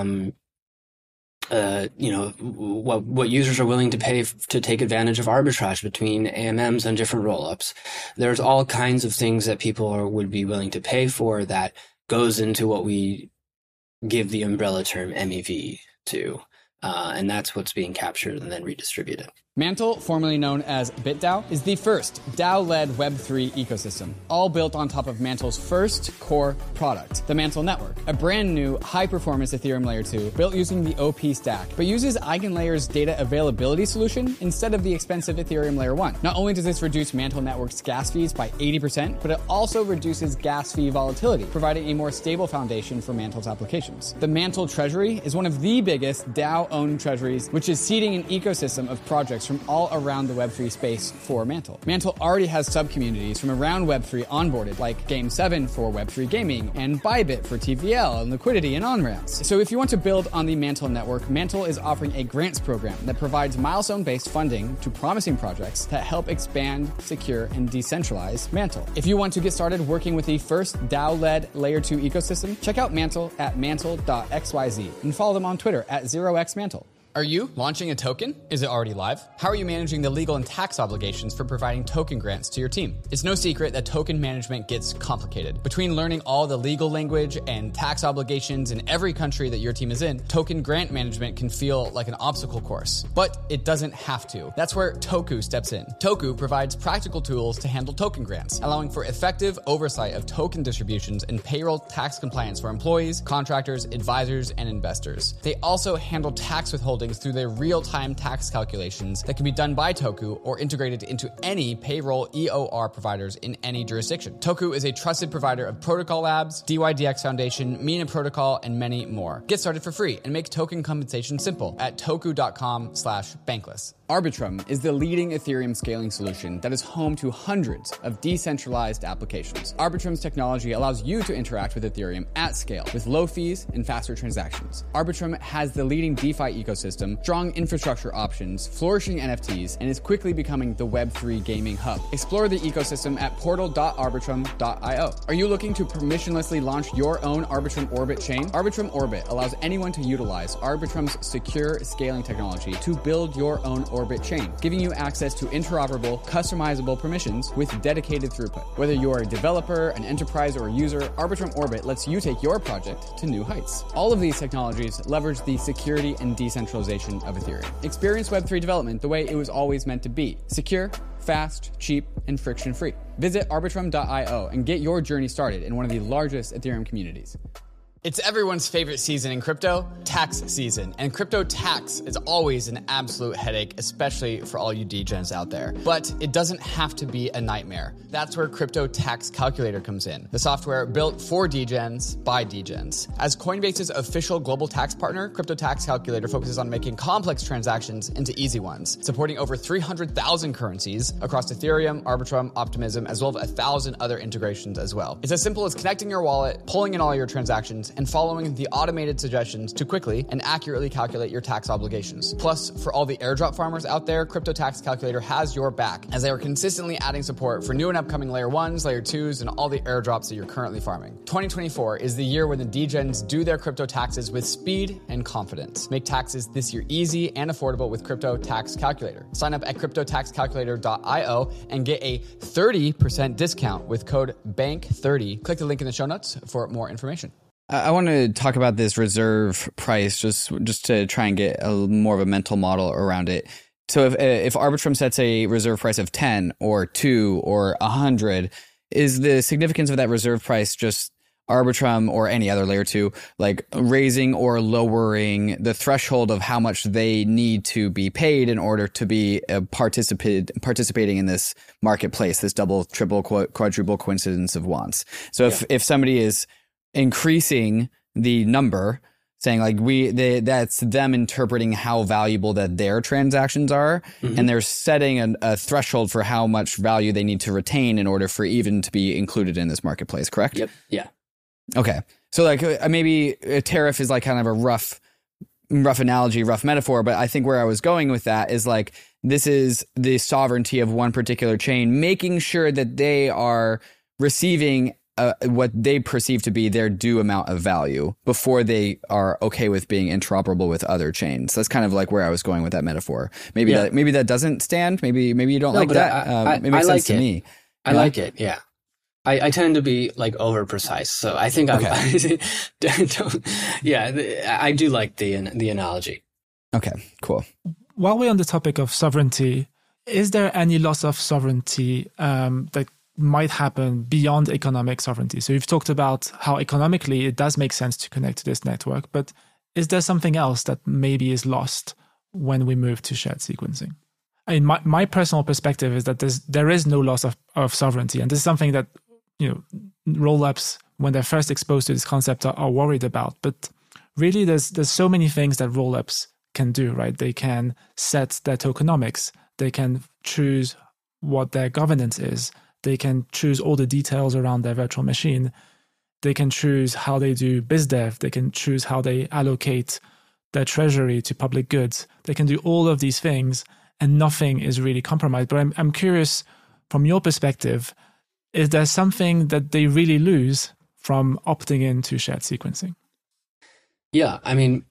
what users are willing to pay to take advantage of arbitrage between AMMs and different rollups. There's all kinds of things that people would be willing to pay for that goes into what we give the umbrella term MEV to. And that's what's being captured and then redistributed. Mantle, formerly known as BitDAO, is the first DAO-led Web3 ecosystem, all built on top of Mantle's first core product, the Mantle Network, a brand new high-performance Ethereum Layer 2 built using the OP stack, but uses EigenLayer's data availability solution instead of the expensive Ethereum Layer 1. Not only does this reduce Mantle Network's gas fees by 80%, but it also reduces gas fee volatility, providing a more stable foundation for Mantle's applications. The Mantle Treasury is one of the biggest DAO-owned treasuries, which is seeding an ecosystem of projects from all around the Web3 space for Mantle. Mantle already has sub-communities from around Web3 onboarded, like Game7 for Web3 gaming, and Bybit for TVL and liquidity and on-ramps. So if you want to build on the Mantle network, Mantle is offering a grants program that provides milestone-based funding to promising projects that help expand, secure, and decentralize Mantle. If you want to get started working with the first DAO-led Layer 2 ecosystem, check out Mantle at mantle.xyz and follow them on Twitter at 0xmantle. Are you launching a token? Is it already live? How are you managing the legal and tax obligations for providing token grants to your team? It's no secret that token management gets complicated. Between learning all the legal language and tax obligations in every country that your team is in, token grant management can feel like an obstacle course. But it doesn't have to. That's where Toku steps in. Toku provides practical tools to handle token grants, allowing for effective oversight of token distributions and payroll tax compliance for employees, contractors, advisors, and investors. They also handle tax withholding through their real-time tax calculations that can be done by Toku or integrated into any payroll EOR providers in any jurisdiction. Toku is a trusted provider of Protocol Labs, DYDX Foundation, Mina Protocol, and many more. Get started for free and make token compensation simple at toku.com/bankless. Arbitrum is the leading Ethereum scaling solution that is home to hundreds of decentralized applications. Arbitrum's technology allows you to interact with Ethereum at scale with low fees and faster transactions. Arbitrum has the leading DeFi ecosystem, strong infrastructure options, flourishing NFTs, and is quickly becoming the Web3 gaming hub. Explore the ecosystem at portal.arbitrum.io. Are you looking to permissionlessly launch your own Arbitrum Orbit chain? Arbitrum Orbit allows anyone to utilize Arbitrum's secure scaling technology to build your own Orbit chain, giving you access to interoperable, customizable permissions with dedicated throughput. Whether you're a developer, an enterprise, or a user, Arbitrum Orbit lets you take your project to new heights. All of these technologies leverage the security and decentralization of Ethereum. Experience Web3 development the way it was always meant to be: secure, fast, cheap, and friction-free. Visit arbitrum.io and get your journey started in one of the largest Ethereum communities. It's everyone's favorite season in crypto, tax season. And crypto tax is always an absolute headache, especially for all you degens out there. But it doesn't have to be a nightmare. That's where Crypto Tax Calculator comes in, the software built for degens by degens. As Coinbase's official global tax partner, Crypto Tax Calculator focuses on making complex transactions into easy ones, supporting over 300,000 currencies across Ethereum, Arbitrum, Optimism, as well as 1,000 other integrations as well. It's as simple as connecting your wallet, pulling in all your transactions, and following the automated suggestions to quickly and accurately calculate your tax obligations. Plus, for all the airdrop farmers out there, Crypto Tax Calculator has your back, as they are consistently adding support for new and upcoming layer 1s, layer 2s, and all the airdrops that you're currently farming. 2024 is the year when the degens do their crypto taxes with speed and confidence. Make taxes this year easy and affordable with Crypto Tax Calculator. Sign up at cryptotaxcalculator.io and get a 30% discount with code BANK30. Click the link in the show notes for more information. I want to talk about this reserve price just to try and get more of a mental model around it. So if Arbitrum sets a reserve price of 10 or 2 or 100, is the significance of that reserve price just Arbitrum or any other layer 2 like raising or lowering the threshold of how much they need to be paid in order to be participating in this marketplace, this double, triple, quadruple coincidence of wants? So if somebody is increasing the number, saying like that's them interpreting how valuable that their transactions are, and they're setting a threshold for how much value they need to retain in order for even to be included in this marketplace, correct? Yep. Yeah. Okay. So like maybe a tariff is like kind of a rough analogy, rough metaphor, but I think where I was going with that is like, this is the sovereignty of one particular chain, making sure that they are receiving what they perceive to be their due amount of value before they are okay with being interoperable with other chains. That's kind of like where I was going with that metaphor. Maybe that doesn't stand. Maybe you don't like that. It makes sense to me. I like it. Yeah. I tend to be like over precise. So I think I do like the analogy. Okay, cool. While we're on the topic of sovereignty, is there any loss of sovereignty that might happen beyond economic sovereignty? So you've talked about how economically it does make sense to connect to this network, but is there something else that maybe is lost when we move to shared sequencing? I mean, my personal perspective is that there is no loss of sovereignty, and this is something that rollups, when they're first exposed to this concept, are worried about. But really, there's so many things that rollups can do, right? They can set their tokenomics, they can choose what their governance is, they can choose all the details around their virtual machine. They can choose how they do biz dev. They can choose how they allocate their treasury to public goods. They can do all of these things and nothing is really compromised. But I'm curious, from your perspective, is there something that they really lose from opting into shared sequencing? Yeah, I mean,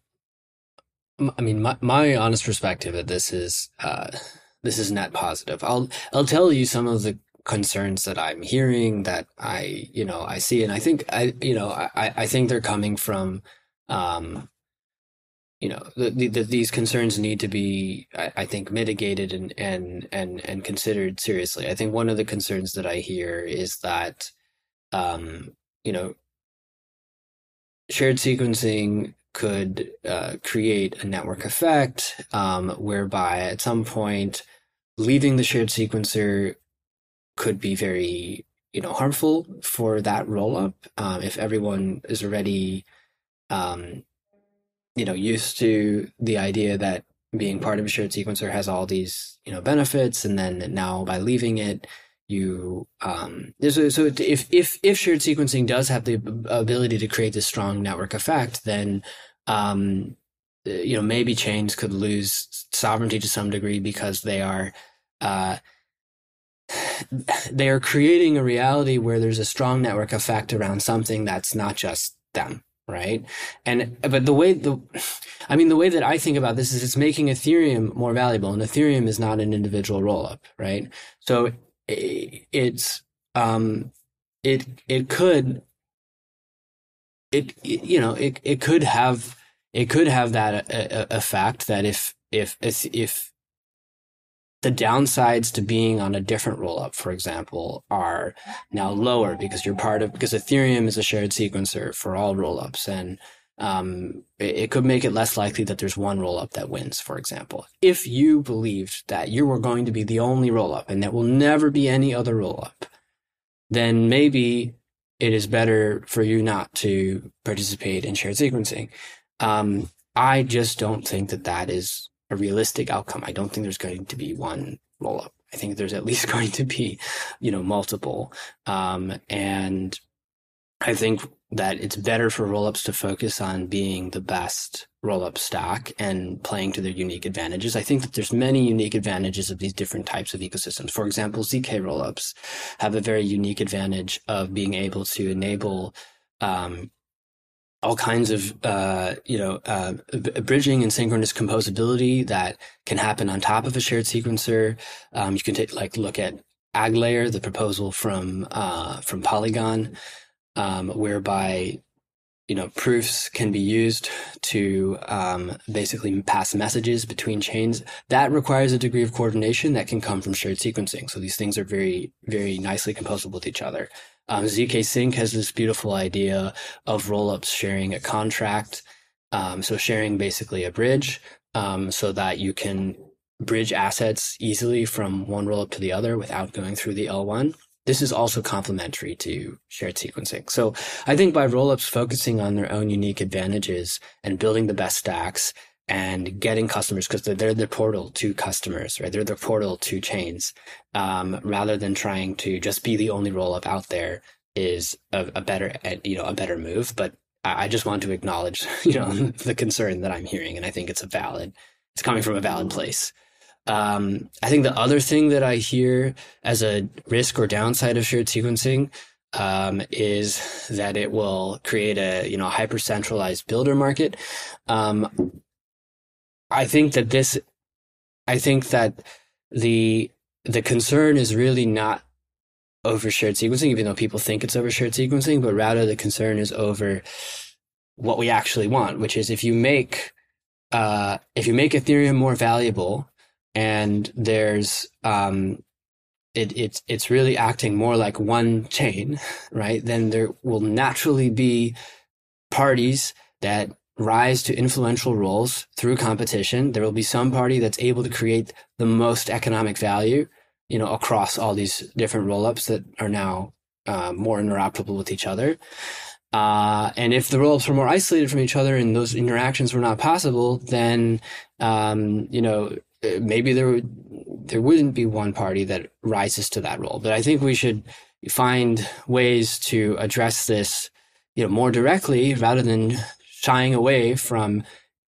my honest perspective that this is net positive. I'll tell you some of the concerns that I'm hearing, that I see, and I think I think they're coming from these concerns need to be, I think, mitigated and considered seriously. I think one of the concerns that I hear is that shared sequencing could create a network effect whereby at some point leaving the shared sequencer could be very, harmful for that rollup. If everyone is already, used to the idea that being part of a shared sequencer has all these, benefits, and then now by leaving it, so if shared sequencing does have the ability to create this strong network effect, then maybe chains could lose sovereignty to some degree because they are creating a reality where there's a strong network effect around something that's not just them, right? But the way that I think about this is it's making Ethereum more valuable, and Ethereum is not an individual rollup, right? So it could have that effect that if the downsides to being on a different rollup, for example, are now lower because because Ethereum is a shared sequencer for all rollups, and it could make it less likely that there's one rollup that wins, for example. If you believed that you were going to be the only rollup and there will never be any other rollup, then maybe it is better for you not to participate in shared sequencing. I just don't think that is a realistic outcome. I don't think there's going to be one rollup. I think there's at least going to be, multiple. And I think that it's better for rollups to focus on being the best rollup stack and playing to their unique advantages. I think that there's many unique advantages of these different types of ecosystems. For example, ZK rollups have a very unique advantage of being able to enable all kinds of bridging and synchronous composability that can happen on top of a shared sequencer. You can look at AgLayer, the proposal from Polygon, whereby proofs can be used to basically pass messages between chains. That requires a degree of coordination that can come from shared sequencing. So these things are very, very nicely composable with each other. ZK Sync has this beautiful idea of rollups sharing a contract. So sharing basically a bridge, so that you can bridge assets easily from one rollup to the other without going through the L1. This is also complementary to shared sequencing. So I think by rollups focusing on their own unique advantages and building the best stacks and getting customers, because they're the portal to customers, right? They're the portal to chains, rather than trying to just be the only rollup out there, is a better move. But I just want to acknowledge, the concern that I'm hearing, and I think it's coming from a valid place. I think the other thing that I hear as a risk or downside of shared sequencing is that it will create a hyper centralized builder market. I think that the concern is really not over shared sequencing, even though people think it's over shared sequencing, but rather the concern is over what we actually want, which is if you make Ethereum more valuable, and there's it's really acting more like one chain, right? Then there will naturally be parties that rise to influential roles through competition. There will be some party that's able to create the most economic value, across all these different rollups that are now more interoperable with each other. And if the rollups were more isolated from each other and those interactions were not possible, then maybe there wouldn't be one party that rises to that role. But I think we should find ways to address this, more directly, rather than shying away from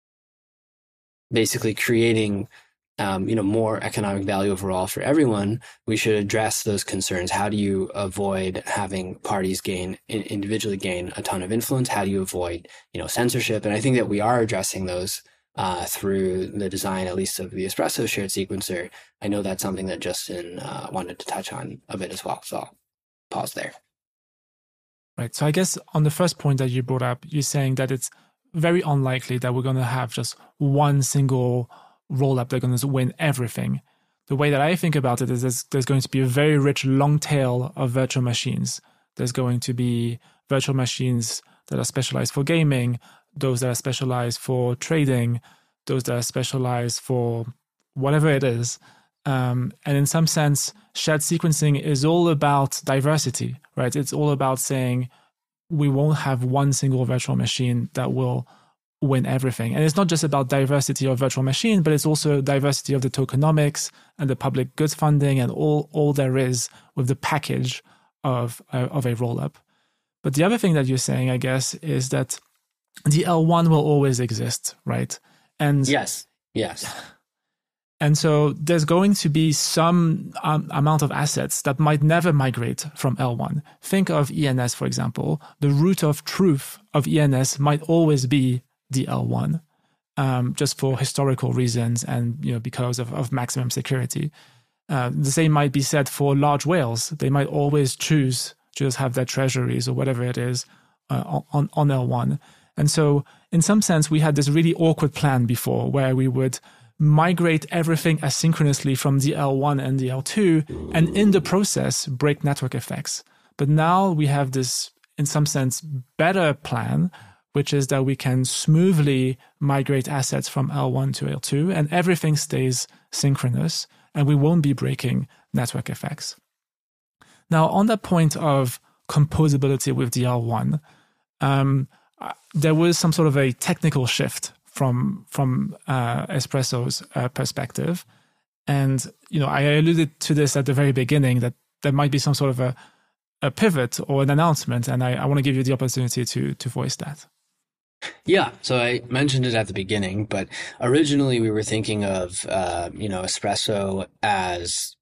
basically creating, more economic value overall for everyone. We should address those concerns. How do you avoid having parties individually gain a ton of influence? How do you avoid, censorship? And I think that we are addressing those through the design, at least of the Espresso shared sequencer. I know that's something that Justin wanted to touch on a bit as well. So I'll pause there. Right. So I guess on the first point that you brought up, you're saying that it's very unlikely that we're going to have just one single rollup that's going to win everything. The way that I think about it is there's going to be a very rich long tail of virtual machines. There's going to be virtual machines that are specialized for gaming, those that are specialized for trading, those that are specialized for whatever it is. And in some sense, shared sequencing is all about diversity, right? It's all about saying we won't have one single virtual machine that will win everything. And it's not just about diversity of virtual machine, but it's also diversity of the tokenomics and the public goods funding and all there is with the package of a rollup. But the other thing that you're saying, I guess, is that the L1 will always exist, right? And yes. And so there's going to be some amount of assets that might never migrate from L1. Think of ENS, for example. The root of truth of ENS might always be the L1, just for historical reasons and because of maximum security. The same might be said for large whales. They might always choose to just have their treasuries or whatever it is on L1. And so in some sense, we had this really awkward plan before where we would migrate everything asynchronously from the L1 and the L2, and in the process, break network effects. But now we have this, in some sense, better plan, which is that we can smoothly migrate assets from L1 to L2, and everything stays synchronous, and we won't be breaking network effects. Now, on that point of composability with the L1, there was some sort of a technical shift from Espresso's perspective. And, I alluded to this at the very beginning, that there might be some sort of a pivot or an announcement, and I want to give you the opportunity to voice that. Yeah, so I mentioned it at the beginning, but originally we were thinking of, Espresso as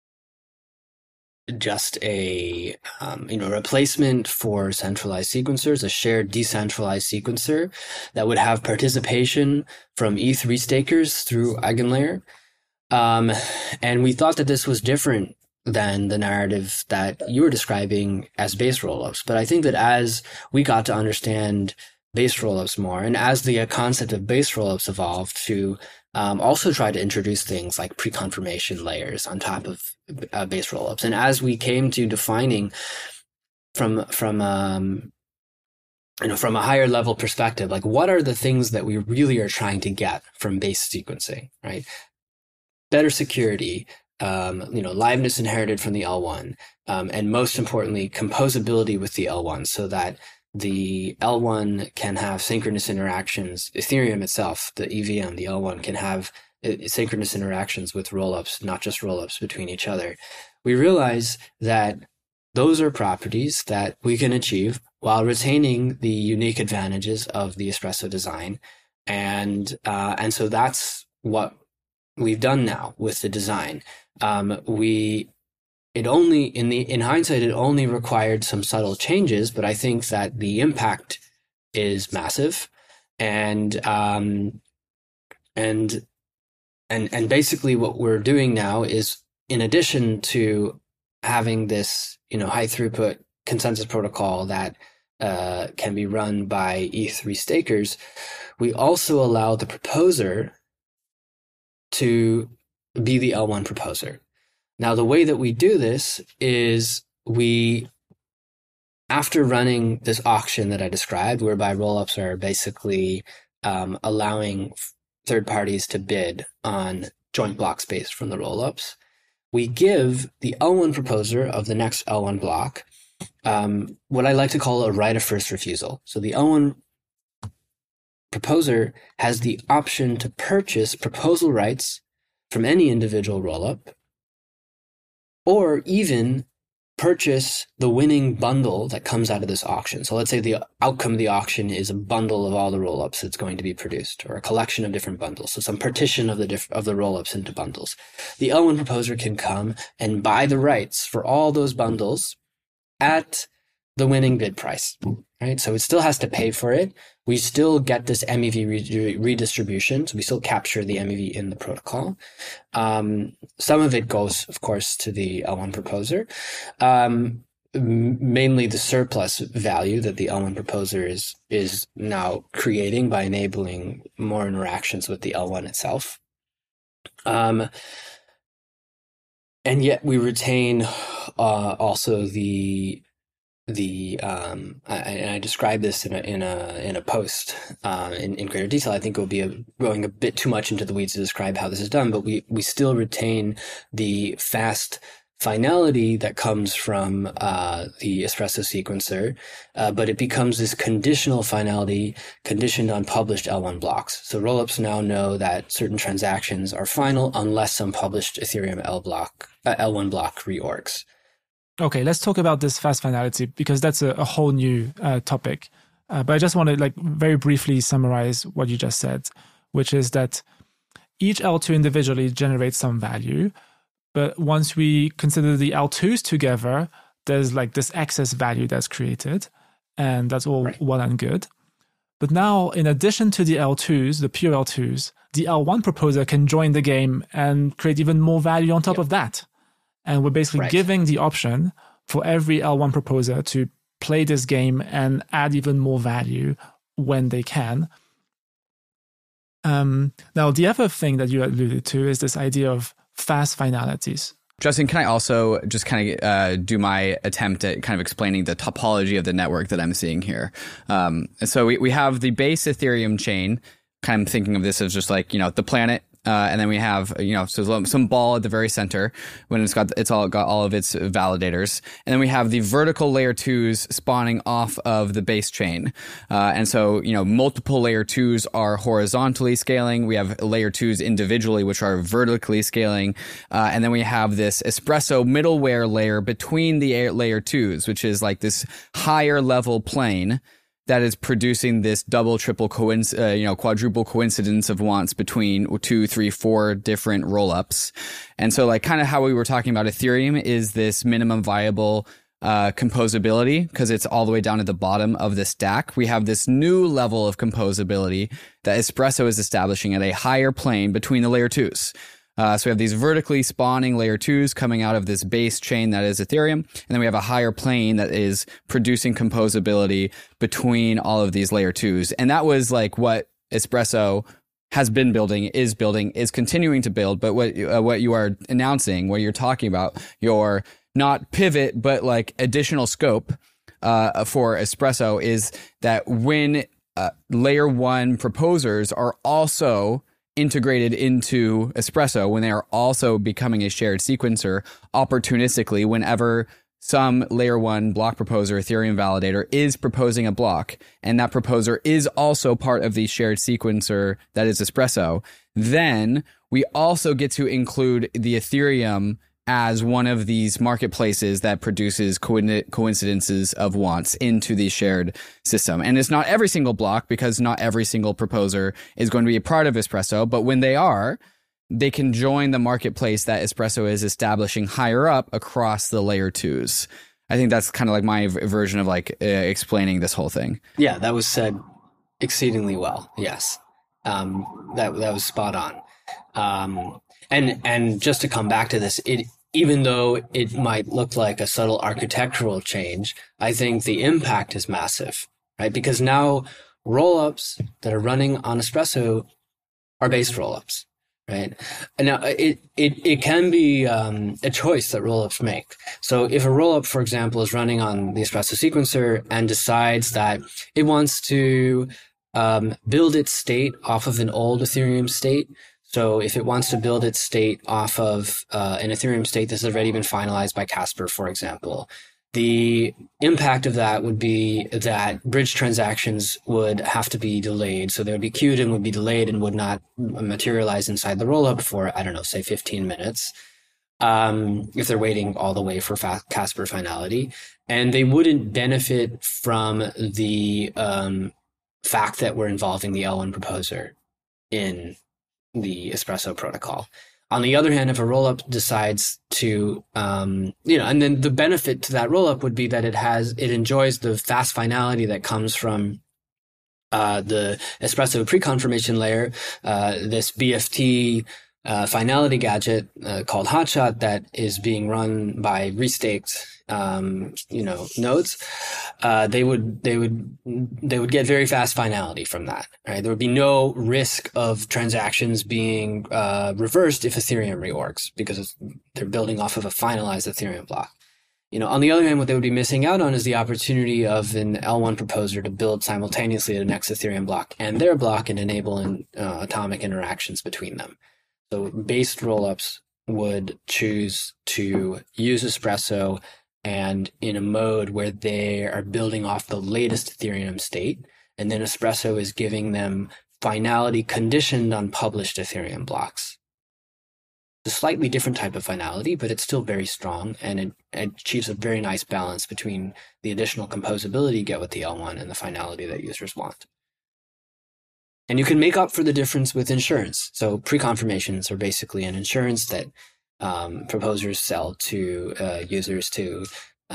just a replacement for centralized sequencers, a shared decentralized sequencer that would have participation from E3 stakers through EigenLayer. And we thought that this was different than the narrative that you were describing as base rollups. But I think that as we got to understand base rollups more, and as the concept of base rollups evolved to also try to introduce things like pre-confirmation layers on top of base rollups. And as we came to defining from a higher level perspective, like what are the things that we really are trying to get from base sequencing, right? Better security, liveness inherited from the L1, and most importantly, composability with the L1 so that the L1 can have synchronous interactions. Ethereum itself, the EVM, the L1 can have synchronous interactions with rollups, not just rollups between each other. We realize that those are properties that we can achieve while retaining the unique advantages of the Espresso design. And so that's what we've done now with the design. In hindsight, it only required some subtle changes, but I think that the impact is massive. And basically what we're doing now is, in addition to having this, high throughput consensus protocol that can be run by E3 stakers, we also allow the proposer to be the L1 proposer. Now, the way that we do this is after running this auction that I described, whereby rollups are basically allowing third parties to bid on joint block space from the rollups, we give the L1 proposer of the next L1 block what I like to call a right of first refusal. So the L1 proposer has the option to purchase proposal rights from any individual rollup, or even purchase the winning bundle that comes out of this auction. So let's say the outcome of the auction is a bundle of all the rollups that's going to be produced, or a collection of different bundles. So some partition of the rollups into bundles. The L1 proposer can come and buy the rights for all those bundles at the winning bid price, right? So it still has to pay for it. We still get this MEV redistribution. So we still capture the MEV in the protocol. Some of it goes, of course, to the L1 proposer. Mainly the surplus value that the L1 proposer is now creating by enabling more interactions with the L1 itself. And yet we retain also and I describe this in a post in greater detail. I think it will be going a bit too much into the weeds to describe how this is done, but we still retain the fast finality that comes from the Espresso sequencer, but it becomes this conditional finality conditioned on published L1 blocks. So rollups now know that certain transactions are final unless some published Ethereum L1 block reorgs. Okay, let's talk about this fast finality, because that's a whole new topic. But I just want to very briefly summarize what you just said, which is that each L2 individually generates some value. But once we consider the L2s together, there's this excess value that's created, and that's all well and good. But now, in addition to the L2s, the pure L2s, the L1 proposer can join the game and create even more value on top of that. And we're basically giving the option for every L1 proposer to play this game and add even more value when they can. Now, the other thing that you alluded to is this idea of fast finalities. Justin, can I also just kind of do my attempt at kind of explaining the topology of the network that I'm seeing here? So we have the base Ethereum chain. Kind of thinking of this as just like, the planet. And then we have, so some ball at the very center when it's all got all of its validators. And then we have the vertical layer 2s spawning off of the base chain. And so, multiple layer 2s are horizontally scaling. We have layer 2s individually, which are vertically scaling. And then we have this espresso middleware layer between the layer 2s, which is like this higher level plane that is producing this double, triple, quadruple coincidence of wants between 2, 3, 4 different rollups. And so like kind of how we were talking about Ethereum is this minimum viable composability, because it's all the way down at the bottom of the stack. We have this new level of composability that Espresso is establishing at a higher plane between the layer 2s. So we have these vertically spawning layer 2s coming out of this base chain that is Ethereum. And then we have a higher plane that is producing composability between all of these layer 2s. And that was like what Espresso has been building, is continuing to build. But what you are announcing, what you're talking about, your not pivot, but like additional scope for Espresso is that when layer 1 proposers are also integrated into Espresso, when they are also becoming a shared sequencer opportunistically, whenever some layer 1 block proposer Ethereum validator is proposing a block, and that proposer is also part of the shared sequencer that is Espresso, then we also get to include the Ethereum as one of these marketplaces that produces coincidences of wants into the shared system. And it's not every single block, because not every single proposer is going to be a part of Espresso, but when they are, they can join the marketplace that Espresso is establishing higher up across the layer 2s. I think that's kind of like my version of like explaining this whole thing. Yeah, that was said exceedingly well. Yes. That was spot on. And just to come back to this, even though it might look like a subtle architectural change, I think the impact is massive, right? Because now rollups that are running on Espresso are based rollups, right? And now it can be a choice that rollups make. So if a rollup, for example, is running on the Espresso sequencer and decides that it wants to build its state off of an old Ethereum state. So if it wants to build its state off of an Ethereum state that's already been finalized by Casper, for example, the impact of that would be that bridge transactions would have to be delayed. So they would be queued and would be delayed and would not materialize inside the rollup for, I don't know, say 15 minutes. If they're waiting all the way for Casper finality. And they wouldn't benefit from the fact that we're involving the L1 proposer in the Espresso protocol. On the other hand, if a rollup decides to, and then the benefit to that rollup would be that it enjoys the fast finality that comes from the Espresso pre-confirmation layer, this BFT finality gadget called Hotshot that is being run by restaked nodes. They would get very fast finality from that, right? There would be no risk of transactions being reversed if Ethereum reorgs, because they're building off of a finalized Ethereum block. On the other hand, what they would be missing out on is the opportunity of an L1 proposer to build simultaneously the next Ethereum block and their block and enable atomic interactions between them. So based rollups would choose to use Espresso and in a mode where they are building off the latest Ethereum state, and then Espresso is giving them finality conditioned on published Ethereum blocks. It's a slightly different type of finality, but it's still very strong, and it achieves a very nice balance between the additional composability you get with the L1 and the finality that users want. And you can make up for the difference with insurance. So pre-confirmations are basically an insurance that proposers sell to users to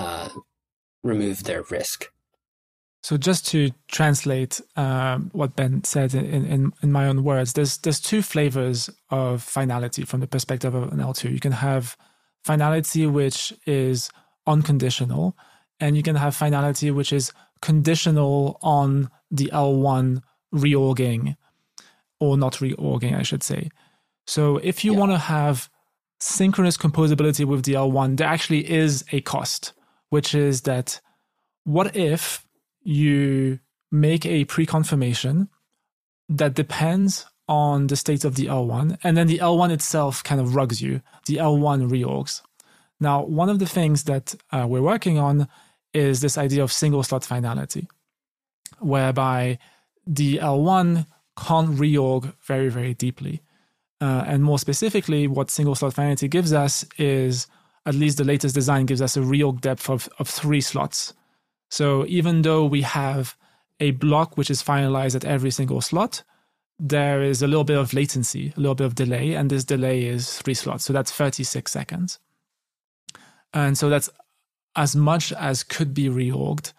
remove their risk. So just to translate what Ben said in my own words, there's two flavors of finality from the perspective of an L2. You can have finality which is unconditional, and you can have finality which is conditional on the L1 reorging. or not reorging, I should say. So if you want to have synchronous composability with the L1, there actually is a cost, which is that what if you make a pre-confirmation that depends on the state of the L1, and then the L1 itself kind of rugs you, the L1 reorgs. Now, one of the things that we're working on is this idea of single slot finality, whereby the L1 can't reorg very, very deeply. And more specifically, what single slot finality gives us is, at least the latest design gives us a reorg depth of 3 slots. So even though we have a block which is finalized at every single slot, there is a little bit of latency, a little bit of delay, and this delay is 3 slots. So that's 36 seconds. And so that's as much as could be reorged,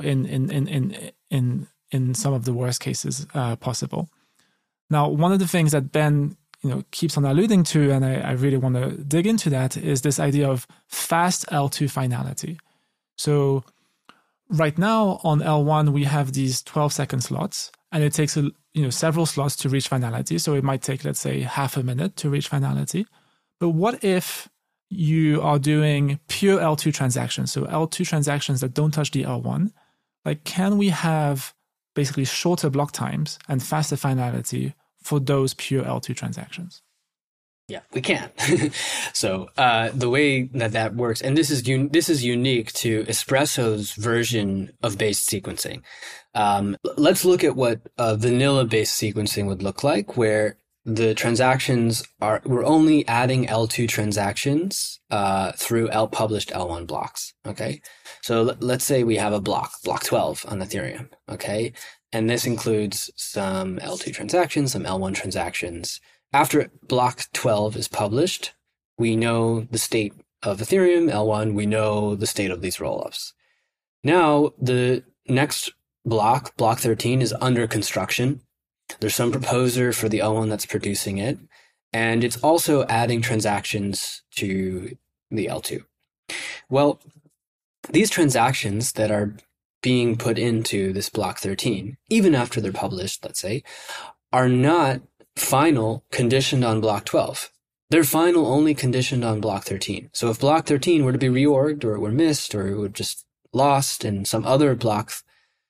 in some of the worst cases possible. Now, one of the things that Ben keeps on alluding to, and I really want to dig into that, is this idea of fast L2 finality. So right now on L1, we have these 12-second slots, and it takes several slots to reach finality. So it might take, let's say, half a minute to reach finality. But what if you are doing pure L2 transactions? So L2 transactions that don't touch the L1. Like, can we have basically shorter block times and faster finality for those pure L2 transactions? Yeah, we can. So the way that works, and this is unique to Espresso's version of based sequencing. Let's look at what vanilla based sequencing would look like, where the transactions we're only adding L2 transactions through published L1 blocks. Okay, so let's say we have a block 12 on Ethereum. Okay, and this includes some L2 transactions, some L1 transactions. After block 12 is published, we know the state of Ethereum, L1, we know the state of these rollups. Now, the next block 13, is under construction. There's some proposer for the L1 that's producing it, and it's also adding transactions to the L2. Well, these transactions that are being put into this block 13, even after they're published, let's say, are not final conditioned on block 12. They're final only conditioned on block 13. So if block 13 were to be reorged, or it were missed, or it were just lost, and some other blocks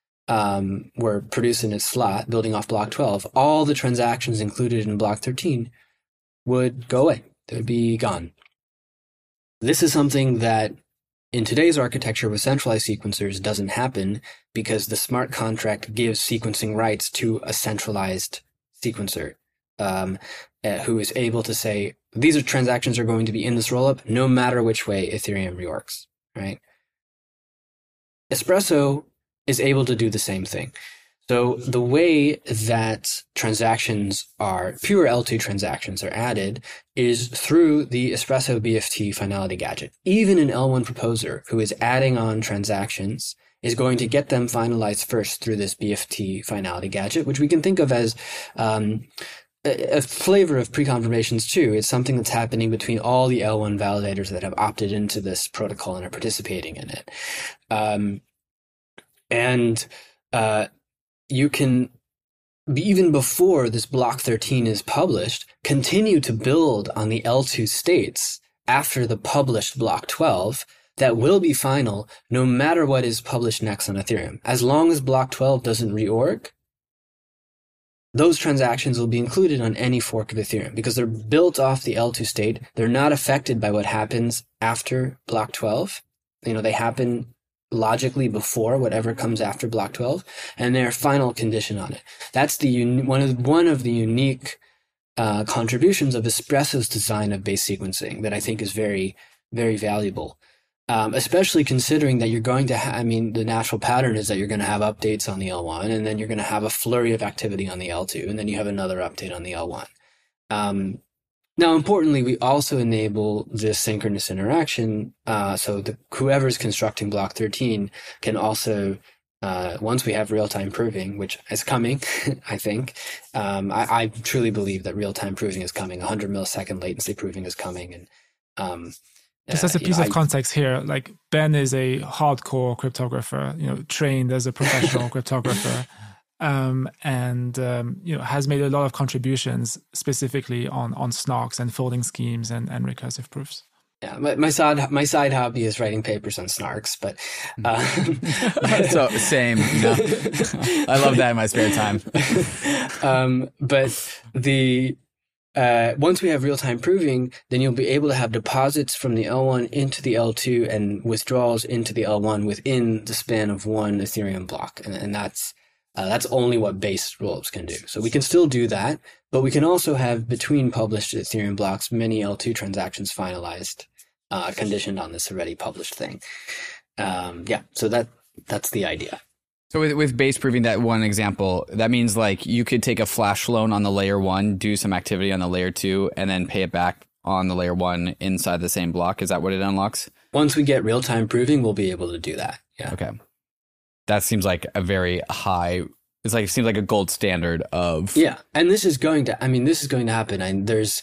were produced in its slot, building off block 12, all the transactions included in block 13 would go away. They would be gone. This is something that in today's architecture with centralized sequencers doesn't happen, because the smart contract gives sequencing rights to a centralized sequencer who is able to say, these transactions are going to be in this rollup no matter which way Ethereum reorgs, right? Espresso is able to do the same thing. So the way that transactions pure L2 transactions are added is through the Espresso BFT finality gadget. Even an L1 proposer who is adding on transactions is going to get them finalized first through this BFT finality gadget, which we can think of as a flavor of pre-confirmations too. It's something that's happening between all the L1 validators that have opted into this protocol and are participating in it. You can, even before this block 13 is published, continue to build on the L2 states after the published block 12 that will be final no matter what is published next on Ethereum. As long as block 12 doesn't reorg, those transactions will be included on any fork of Ethereum because they're built off the L2 state. They're not affected by what happens after block 12. They happen logically before whatever comes after block 12, and their final condition on it. That's one of the unique contributions of Espresso's design of base sequencing that I think is very, very valuable. Especially considering that you're going to the natural pattern is that you're going to have updates on the L1, and then you're going to have a flurry of activity on the L2, and then you have another update on the L1. Now, importantly, we also enable this synchronous interaction, so whoever's constructing block 13 can also, once we have real-time proving, which is coming, I think, I truly believe that real-time proving is coming, 100 millisecond latency proving is coming, and just as a piece of context here, like Ben is a hardcore cryptographer, trained as a professional cryptographer. has made a lot of contributions specifically on snarks and folding schemes and recursive proofs. Yeah, my side hobby is writing papers on snarks, but so same. I love that in my spare time. But once we have real-time proving, then you'll be able to have deposits from the L1 into the L2 and withdrawals into the L1 within the span of one Ethereum block, and that's only what base rollups can do. So we can still do that, but we can also have between published Ethereum blocks many L2 transactions finalized, conditioned on this already published thing. So that's the idea. So with base proving, that one example, that means like you could take a flash loan on the layer 1, do some activity on the layer 2, and then pay it back on the layer 1 inside the same block. Is that what it unlocks? Once we get real-time proving, we'll be able to do that. Yeah. Okay. That seems like a very high, it seems like a gold standard of. Yeah. And this is going to happen. And there's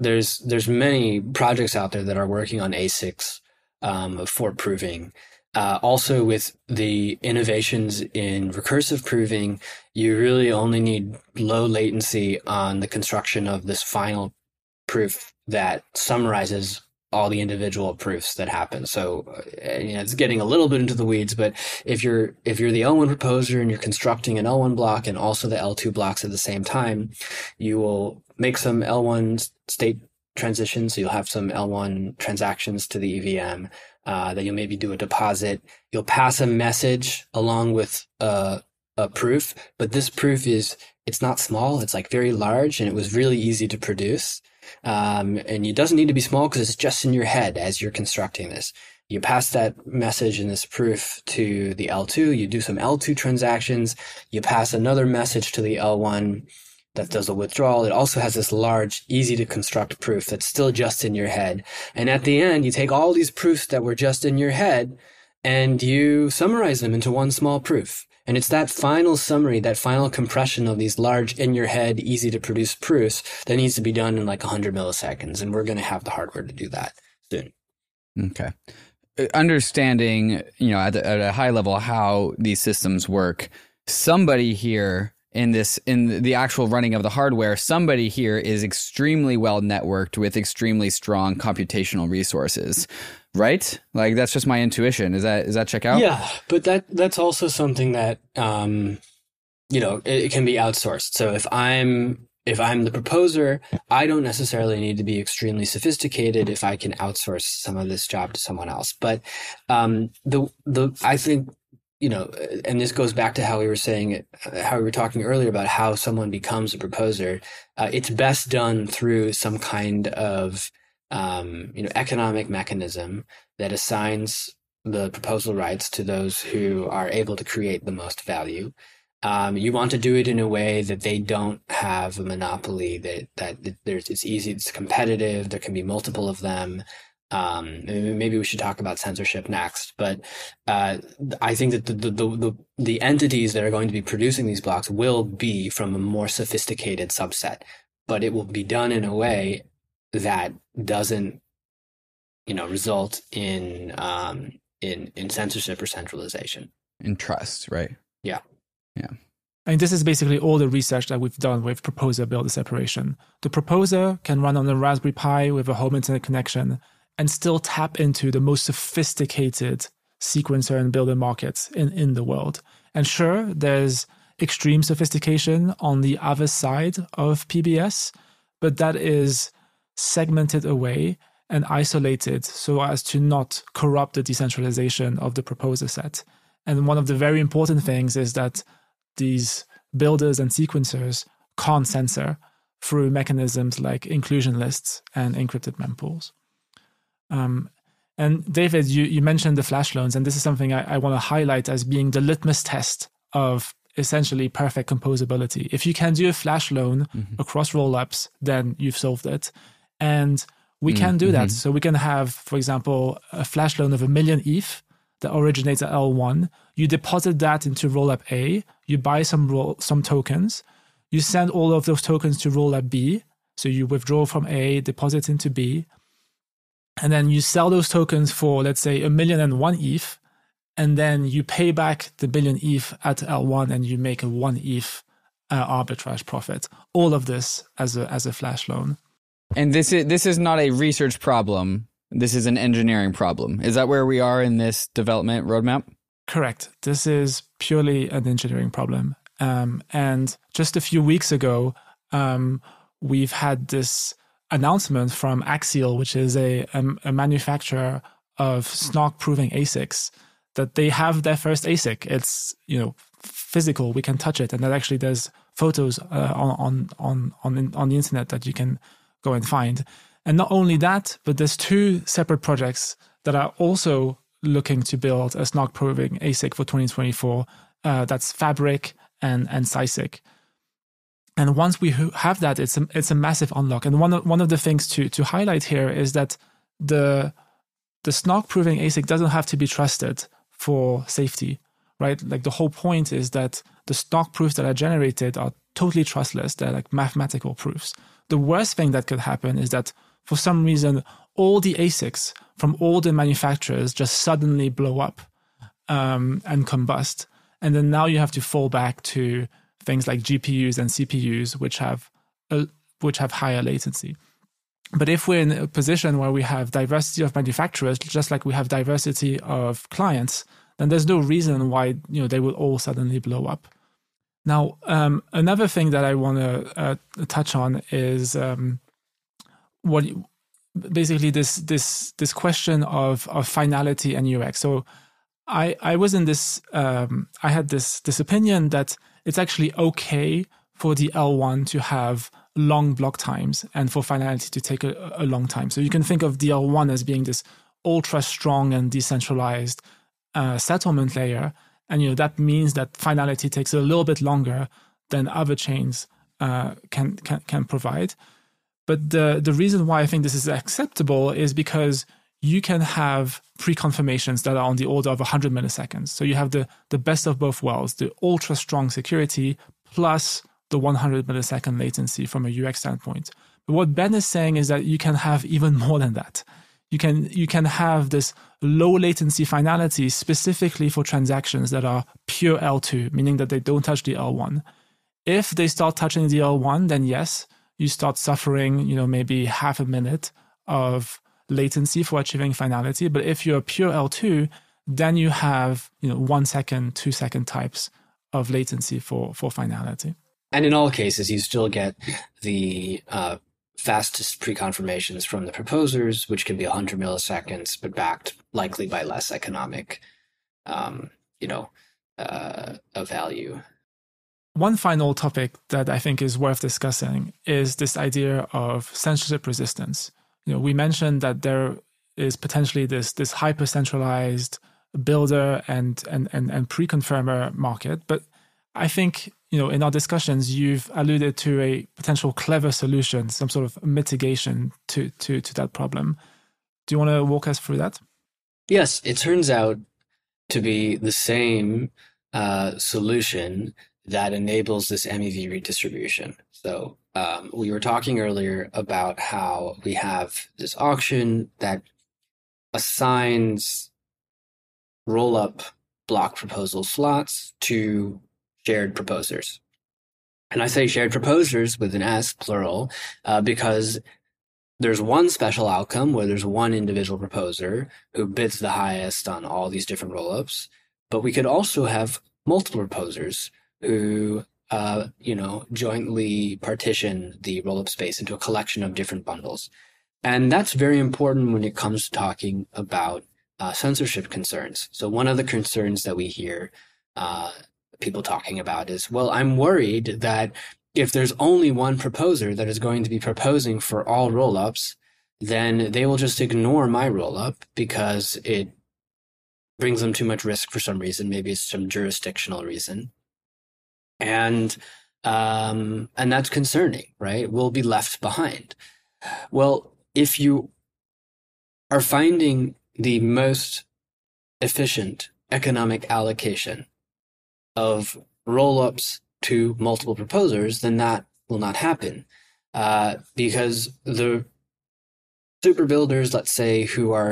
many projects out there that are working on ASICs, for proving. Also with the innovations in recursive proving, you really only need low latency on the construction of this final proof that summarizes all the individual proofs that happen. So, it's getting a little bit into the weeds, but if you're the L1 proposer and you're constructing an L1 block and also the L2 blocks at the same time, you will make some L1 state transitions. So you'll have some L1 transactions to the EVM. Then you'll maybe do a deposit. You'll pass a message along with a proof, but this proof it's not small. It's like very large, and it was really easy to produce. And it doesn't need to be small because it's just in your head as you're constructing this. You pass that message in this proof to the L2. You do some L2 transactions. You pass another message to the L1 that does a withdrawal. It also has this large, easy to construct proof that's still just in your head. And at the end, you take all these proofs that were just in your head and you summarize them into one small proof. And it's that final summary, that final compression of these large in your head, easy to produce proofs that needs to be done in like 100 milliseconds. And we're going to have the hardware to do that soon. Okay. Understanding, at a high level, how these systems work, somebody here in the actual running of the hardware, somebody here is extremely well networked with extremely strong computational resources, right? Like that's just my intuition. Is that check out? Yeah, but that's also something that it can be outsourced. So if I'm the proposer, I don't necessarily need to be extremely sophisticated if I can outsource some of this job to someone else. But I think, and this goes back to how we were talking earlier about how someone becomes a proposer. It's best done through some kind of, economic mechanism that assigns the proposal rights to those who are able to create the most value. You want to do it in a way that they don't have a monopoly, that it's easy, it's competitive, there can be multiple of them. Maybe we should talk about censorship next, but I think that the entities that are going to be producing these blocks will be from a more sophisticated subset, but it will be done in a way that doesn't, result in censorship or centralization. In trust, right? Yeah. Yeah. And this is basically all the research that we've done with proposer-builder separation. The proposer can run on a Raspberry Pi with a home internet connection and still tap into the most sophisticated sequencer and builder markets in the world. And sure, there's extreme sophistication on the other side of PBS, but that is segmented away and isolated so as to not corrupt the decentralization of the proposer set. And one of the very important things is that these builders and sequencers can't censor through mechanisms like inclusion lists and encrypted mempools. And David, you mentioned the flash loans, and this is something I want to highlight as being the litmus test of essentially perfect composability. If you can do a flash loan across rollups, then you've solved it. And we can do that. So we can have, for example, a flash loan of 1 million ETH that originates at L1. You deposit that into rollup A. You buy some tokens. You send all of those tokens to rollup B. So you withdraw from A, deposit into B. And then you sell those tokens for, let's say, 1,000,001 ETH. and then you pay back the billion ETH at L1 and you make a 1 ETH arbitrage profit. All of this as a flash loan. And this is not a research problem. This is an engineering problem. Is that where we are in this development roadmap? Correct. This is purely an engineering problem. And just a few weeks ago, we've had this announcement from Axial, which is a manufacturer of SNarK-proving ASICs, that they have their first ASIC. It's physical. We can touch it, and that actually there's photos on the internet that you can go and find. And not only that, but there's 2 separate projects that are also looking to build a SNarK-proving ASIC for 2024. That's Fabric and SiSiC. And once we have that, it's a massive unlock. And one of the things to highlight here is that the SNarK-proving ASIC doesn't have to be trusted for safety, right? Like the whole point is that the SNarK proofs that are generated are totally trustless. They're like mathematical proofs. The worst thing that could happen is that for some reason, all the ASICs from all the manufacturers just suddenly blow up and combust. And then now you have to fall back to things like GPUs and CPUs, which have higher latency. But if we're in a position where we have diversity of manufacturers, just like we have diversity of clients, then there's no reason why they will all suddenly blow up. Now, another thing that I want to touch on is basically this question of finality and UX. So I was in this. I had this opinion that it's actually okay for the L1 to have long block times and for finality to take a long time. So you can think of the L1 as being this ultra strong and decentralized settlement layer. And that means that finality takes a little bit longer than other chains can provide. But the reason why I think this is acceptable is because you can have pre-confirmations that are on the order of 100 milliseconds. So you have the best of both worlds, the ultra strong security plus the 100 millisecond latency from a UX standpoint. But what Ben is saying is that you can have even more than that. You can have this low latency finality specifically for transactions that are pure L2, meaning that they don't touch the L1. If they start touching the L1, then yes, you start suffering, maybe half a minute of latency for achieving finality. But if you're pure L2, then you have 1 second, 2 second types of latency for finality. And in all cases, you still get the fastest pre-confirmations from the proposers, which can be 100 milliseconds, but backed likely by less economic, value. One final topic that I think is worth discussing is this idea of censorship resistance. We mentioned that there is potentially this hyper-centralized builder and pre-confirmer market, but I think in our discussions, you've alluded to a potential clever solution, some sort of mitigation to that problem. Do you want to walk us through that? Yes, it turns out to be the same solution that enables this MEV redistribution. So we were talking earlier about how we have this auction that assigns roll-up block proposal slots to shared proposers. And I say shared proposers with an S, plural, because there's one special outcome where there's one individual proposer who bids the highest on all these different rollups. But we could also have multiple proposers who, jointly partition the rollup space into a collection of different bundles. And that's very important when it comes to talking about censorship concerns. So one of the concerns that we hear people talking about is, well, I'm worried that if there's only one proposer that is going to be proposing for all rollups, then they will just ignore my rollup because it brings them too much risk for some reason. Maybe it's some jurisdictional reason. And that's concerning, right? We'll be left behind. Well, if you are finding the most efficient economic allocation of rollups to multiple proposers, then that will not happen because the super builders, let's say, who are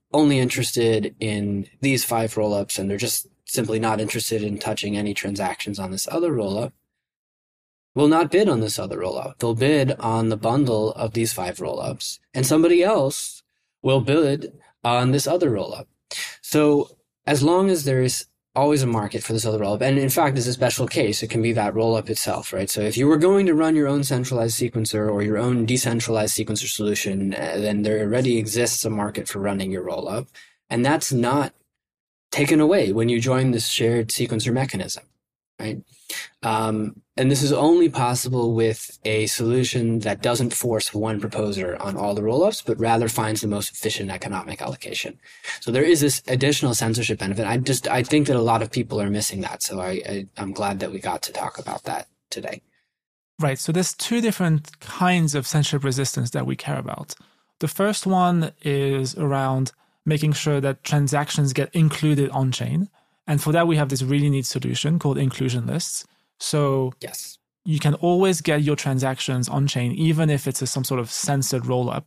only interested in these 5 rollups and they're just simply not interested in touching any transactions on this other rollup, will not bid on this other rollup. They'll bid on the bundle of these 5 rollups, and somebody else will bid on this other rollup. So as long as there is always a market for this other rollup, and in fact, as a special case, it can be that rollup itself, right? So if you were going to run your own centralized sequencer or your own decentralized sequencer solution, then there already exists a market for running your rollup, and that's not taken away when you join this shared sequencer mechanism, right? And this is only possible with a solution that doesn't force one proposer on all the rollups, but rather finds the most efficient economic allocation. So there is this additional censorship benefit. I think that a lot of people are missing that. So I'm glad that we got to talk about that today. Right. So there's 2 different kinds of censorship resistance that we care about. The first one is around making sure that transactions get included on chain. And for that, we have this really neat solution called inclusion lists. So yes, you can always get your transactions on chain, even if it's some sort of censored rollup.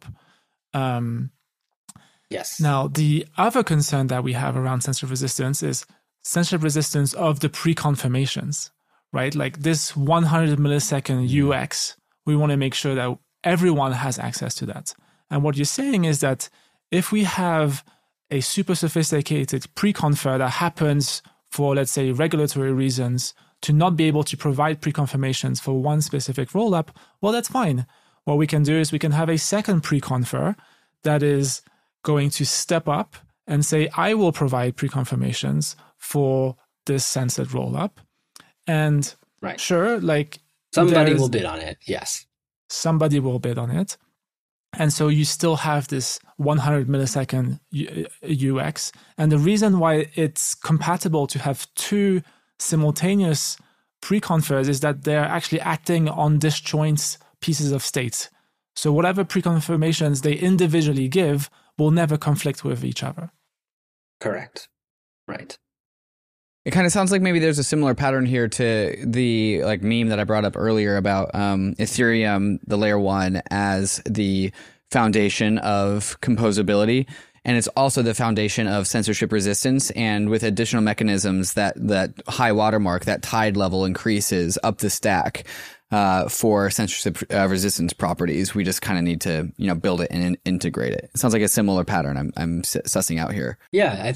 Yes. Now, the other concern that we have around censorship resistance is censorship resistance of the pre-confirmations, right? Like this 100 millisecond UX, we want to make sure that everyone has access to that. And what you're saying is that if we have a super sophisticated pre-confer that happens for, let's say, regulatory reasons, to not be able to provide pre-confirmations for one specific rollup, well, that's fine. What we can do is we can have a second pre-confer that is going to step up and say, I will provide pre-confirmations for this censored rollup. And right. Sure, like somebody will bid on it. Yes. Somebody will bid on it. And so you still have this 100 millisecond UX. And the reason why it's compatible to have 2 simultaneous pre-confers is that they're actually acting on disjoint pieces of state. So whatever pre-confirmations they individually give will never conflict with each other. Correct. Right. It kind of sounds like maybe there's a similar pattern here to the meme that I brought up earlier about Ethereum, the layer 1, as the foundation of composability. And it's also the foundation of censorship resistance. And with additional mechanisms, that high watermark, that tide level increases up the stack for censorship resistance properties. We just kind of need to, build it and integrate it. It sounds like a similar pattern I'm sussing out here. Yeah, I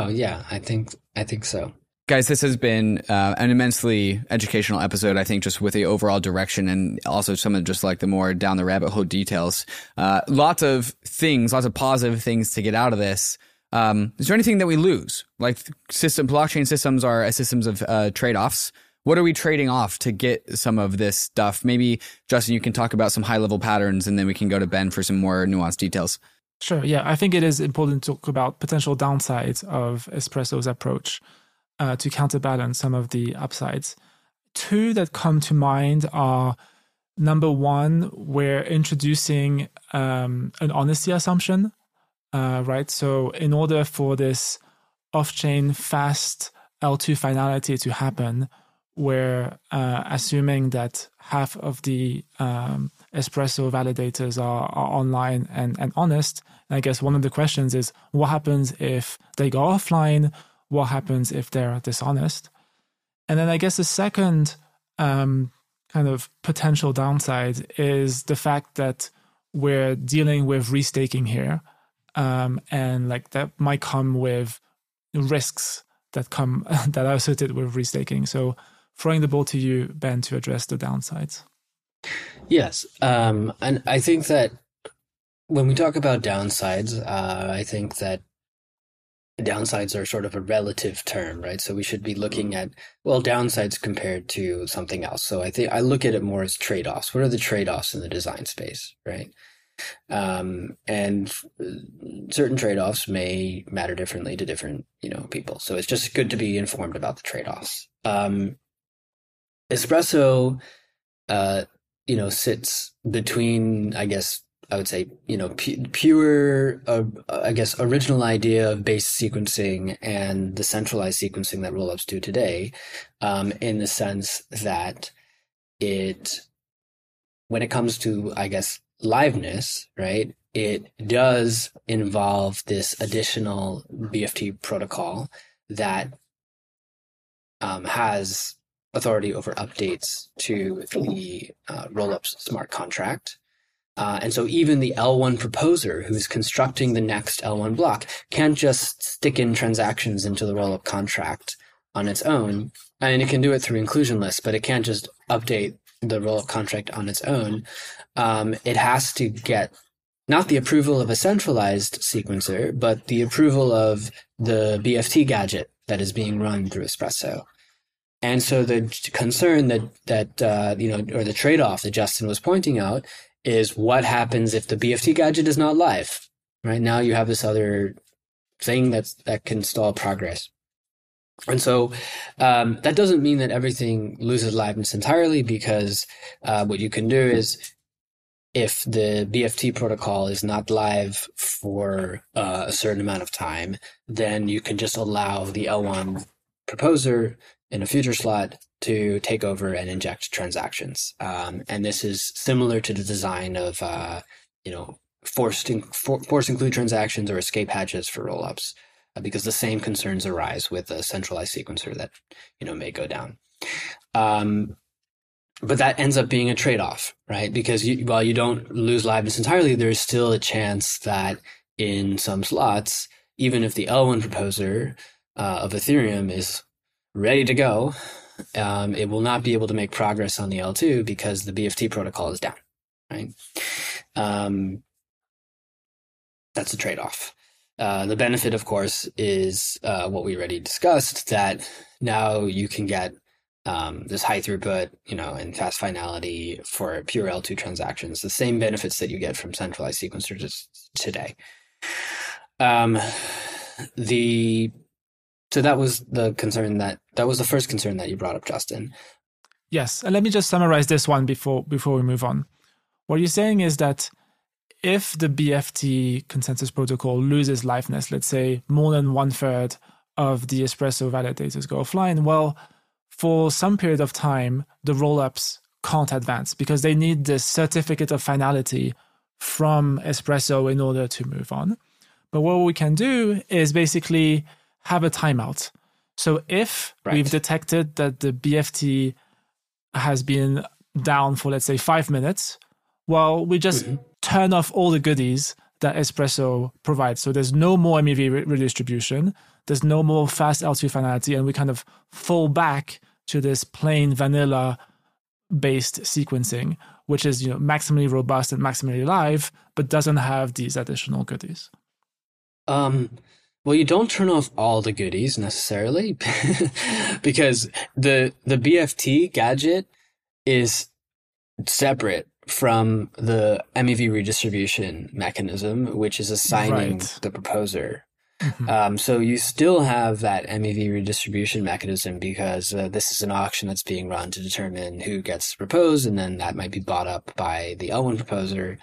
think so. Guys, this has been an immensely educational episode, I think, just with the overall direction and also some of just the more down the rabbit hole details. Lots of positive things to get out of this. Is there anything that we lose? Like blockchain systems are systems of trade-offs. What are we trading off to get some of this stuff? Maybe, Justin, you can talk about some high-level patterns, and then we can go to Ben for some more nuanced details. Sure. Yeah, I think it is important to talk about potential downsides of Espresso's approach to counterbalance some of the upsides. 2 that come to mind are, number 1, we're introducing an honesty assumption, right? So in order for this off-chain fast L2 finality to happen, we're assuming that half of the Espresso validators are online and honest. And I guess one of the questions is, what happens if they go offline? What happens if they're dishonest? And then I guess the second kind of potential downside is the fact that we're dealing with restaking here. And that might come with risks that are associated with restaking. So throwing the ball to you, Ben, to address the downsides. Yes. And I think that when we talk about downsides, I think that downsides are sort of a relative term, right? So we should be looking at, downsides compared to something else. So I look at it more as trade-offs. What are the trade-offs in the design space, right? And certain trade-offs may matter differently to different, people. So it's just good to be informed about the trade-offs. Espresso, sits between, I guess, I would say, pure, original idea of base sequencing and the centralized sequencing that rollups do today, in the sense that when it comes to, I guess, liveness, right, it does involve this additional BFT protocol that has authority over updates to the Rollups smart contract. And so even the L1 proposer who's constructing the next L1 block can't just stick in transactions into the Rollup contract on its own. I mean, it can do it through inclusion lists, but it can't just update the Rollup contract on its own. It has to get not the approval of a centralized sequencer, but the approval of the BFT gadget that is being run through Espresso. And so the concern that or the trade-off that Justin was pointing out is what happens if the BFT gadget is not live. Right now, you have this other thing that can stall progress. And so that doesn't mean that everything loses liveness entirely, because what you can do is, if the BFT protocol is not live for a certain amount of time, then you can just allow the L1 proposer in a future slot to take over and inject transactions. And this is similar to the design of, forced include transactions or escape hatches for rollups, because the same concerns arise with a centralized sequencer that, may go down. But that ends up being a trade-off, right? Because while you don't lose liveness entirely, there's still a chance that in some slots, even if the L1 proposer of Ethereum is ready to go, it will not be able to make progress on the L2 because the BFT protocol is down, right? That's a trade-off. The benefit, of course, is what we already discussed, that now you can get this high throughput, and fast finality for pure L2 transactions, the same benefits that you get from centralized sequencers today. So that was the concern that was the first concern that you brought up, Justin. Yes, and let me just summarize this one before we move on. What you're saying is that if the BFT consensus protocol loses liveness, let's say more than 1/3 of the Espresso validators go offline, well, for some period of time, the rollups can't advance because they need the certificate of finality from Espresso in order to move on. But what we can do is basically have a timeout. So if we've detected that the BFT has been down for, let's say, 5 minutes, well, we just turn off all the goodies that Espresso provides. So there's no more MEV redistribution. There's no more fast L2 finality. And we kind of fall back to this plain vanilla based sequencing, which is, maximally robust and maximally live, but doesn't have these additional goodies. Well, you don't turn off all the goodies necessarily, because the BFT gadget is separate from the MEV redistribution mechanism, which is assigning the proposer. Mm-hmm. So you still have that MEV redistribution mechanism, because this is an auction that's being run to determine who gets proposed, and then that might be bought up by the L1 proposer.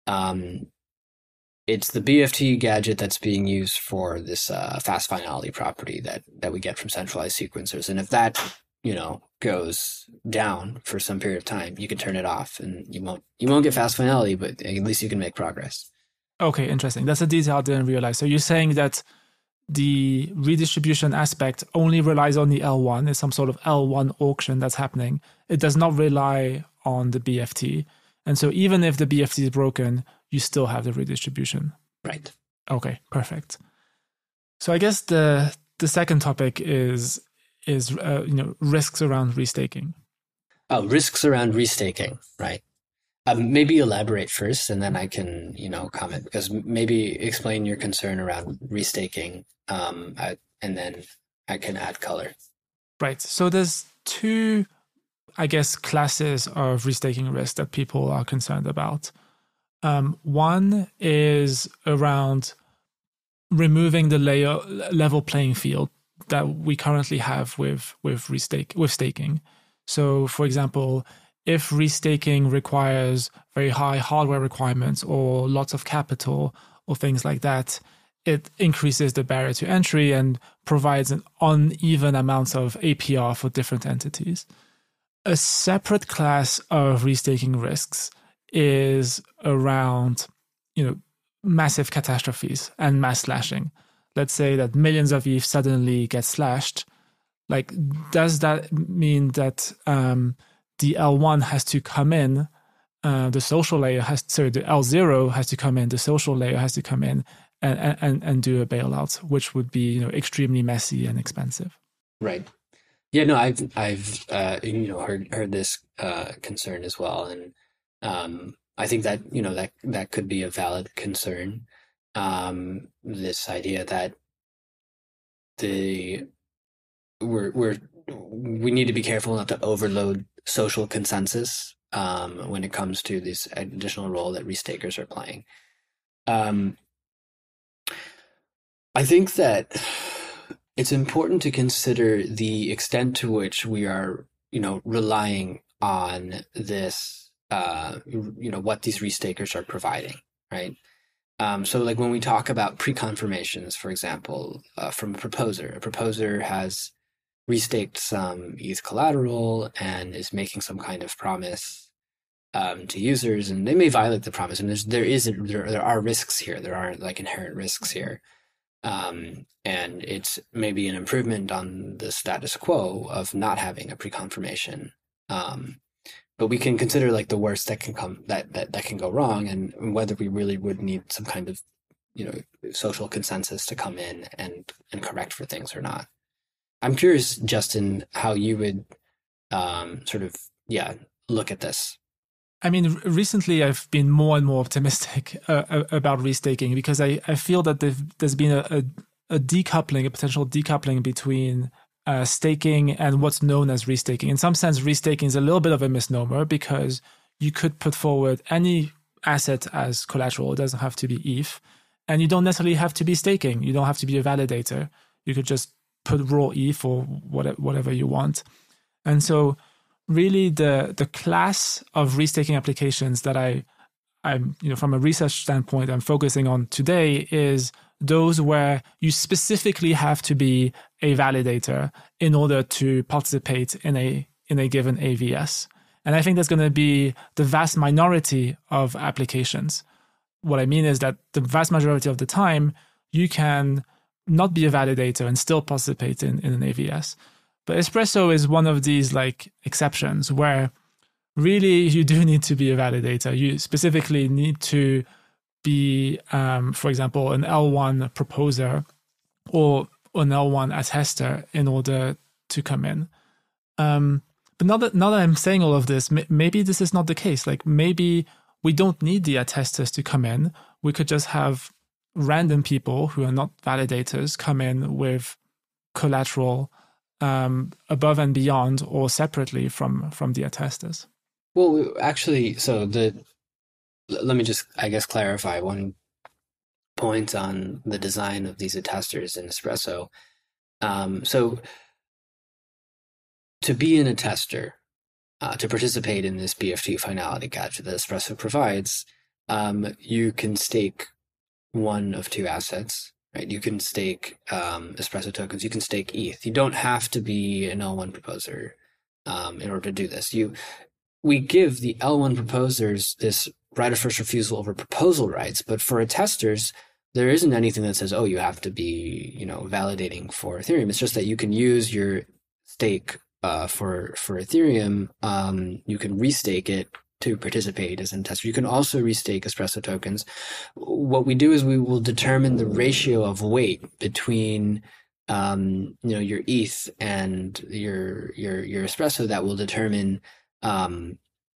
It's the BFT gadget that's being used for this fast finality property that we get from centralized sequencers. And if that, goes down for some period of time, you can turn it off, and you won't get fast finality, but at least you can make progress. Okay, interesting. That's a detail I didn't realize. So you're saying that the redistribution aspect only relies on the L1. It's some sort of L1 auction that's happening. It does not rely on the BFT. And so even if the BFT is broken, you still have the redistribution. Right. Okay, perfect. So I guess the second topic is risks around restaking. Oh, risks around restaking, right. Maybe elaborate first, and then I can, comment, because maybe explain your concern around restaking, and then I can add color. Right. So there's two, I guess, classes of restaking risk that people are concerned about. One is around removing the level playing field that we currently have with staking. So, for example, if restaking requires very high hardware requirements or lots of capital or things like that, it increases the barrier to entry and provides an uneven amount of APR for different entities. A separate class of restaking risks is around, massive catastrophes and mass slashing. Let's say that millions of ETH suddenly get slashed. Like, does that mean that the L1 has to come in, the social layer the L0 has to come in, the social layer has to come in and do a bailout, which would be extremely messy and expensive. Right. Yeah. No, I've heard this concern as well, and I think that that could be a valid concern. This idea that we need to be careful not to overload social consensus when it comes to this additional role that restakers are playing. I think that it's important to consider the extent to which we are, relying on this, what these restakers are providing, right? So like when we talk about pre-confirmations, for example, from a proposer has restaked some ETH collateral and is making some kind of promise to users, and they may violate the promise, and there are risks here. There are like inherent risks here. And it's maybe an improvement on the status quo of not having a pre-confirmation. But we can consider like the worst that can come, that can go wrong, and whether we really would need some kind of, social consensus to come in and correct for things or not. I'm curious, Justin, how you would look at this. I mean, recently I've been more and more optimistic about restaking, because I feel that there's been a potential decoupling between staking and what's known as restaking. In some sense, restaking is a little bit of a misnomer, because you could put forward any asset as collateral. It doesn't have to be ETH. And you don't necessarily have to be staking. You don't have to be a validator. You could just put raw ETH or whatever you want. And so really the class of restaking applications that I'm from a research standpoint, I'm focusing on today is those where you specifically have to be a validator in order to participate in a given AVS. And I think that's going to be the vast minority of applications. What I mean is that the vast majority of the time, you can not be a validator and still participate in an AVS. But Espresso is one of these like exceptions where really you do need to be a validator. You specifically need to be, for example, an L1 proposer or an L1 attester in order to come in. But now that I'm saying all of this, maybe this is not the case. Like maybe we don't need the attesters to come in. We could just have random people who are not validators come in with collateral above and beyond or separately from the attesters. Well, actually, let me just, I guess, clarify one point on the design of these attesters in Espresso. So to be an attester, to participate in this BFT finality capture that Espresso provides, you can stake one of two assets, right? You can stake Espresso tokens. You can stake ETH. You don't have to be an L1 proposer in order to do this. We give the L1 proposers this right of first refusal over proposal rights, but for attesters, there isn't anything that says, oh, you have to be, validating for Ethereum. It's just that you can use your stake for Ethereum. You can restake it to participate as an attester. You can also restake Espresso tokens. What we do is we will determine the ratio of weight between your ETH and your Espresso. That will determine how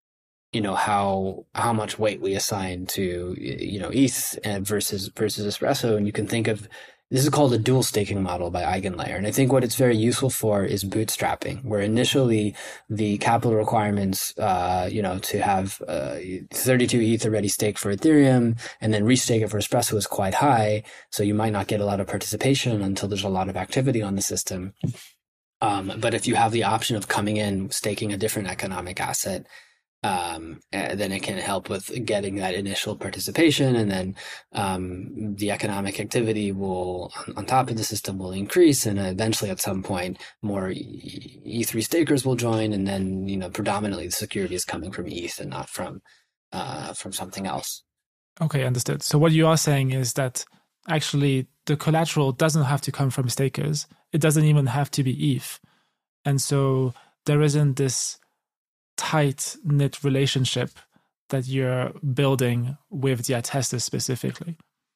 much weight we assign to ETH versus Espresso. And you can think of this is called a dual staking model by Eigenlayer. And I think what it's very useful for is bootstrapping, where initially the capital requirements, to have 32 ETH already staked for Ethereum and then restake it for Espresso is quite high. So you might not get a lot of participation until there's a lot of activity on the system. But if you have the option of coming in, staking a different economic asset, then it can help with getting that initial participation, and then the economic activity will, on top of the system, will increase, and eventually at some point more E3 stakers will join, and then predominantly the security is coming from ETH and not from something else. Okay, understood. So what you are saying is that actually the collateral doesn't have to come from stakers. It doesn't even have to be ETH. And so there isn't this tight-knit relationship that you're building with the attesters specifically.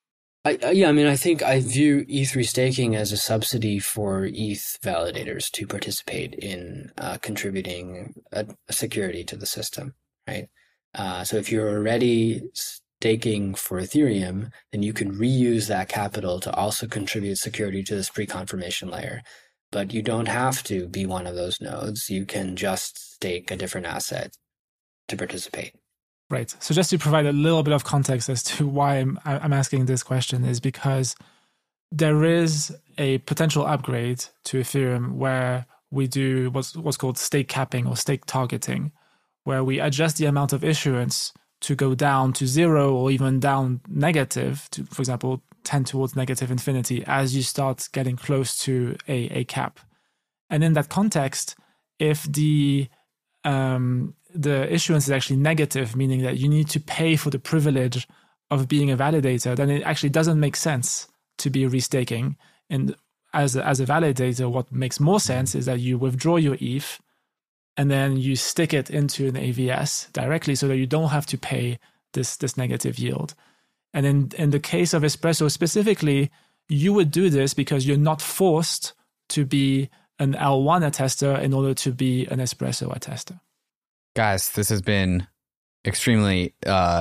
I think I view ETH restaking as a subsidy for ETH validators to participate in contributing a security to the system, right? So if you're already staking for Ethereum, then you can reuse that capital to also contribute security to this pre-confirmation layer. But you don't have to be one of those nodes. You can just stake a different asset to participate. Right. So just to provide a little bit of context as to why I'm asking this question is because there is a potential upgrade to Ethereum where we do what's called stake capping or stake targeting, where we adjust the amount of issuance to go down to zero or even down negative, to, for example, tend towards negative infinity as you start getting close to a cap. And in that context, if the issuance is actually negative, meaning that you need to pay for the privilege of being a validator, then it actually doesn't make sense to be restaking. And as a validator, what makes more sense is that you withdraw your ETH and then you stick it into an AVS directly so that you don't have to pay this negative yield. And in the case of Espresso specifically, you would do this because you're not forced to be an L1 attester in order to be an Espresso attester. Guys, this has been extremely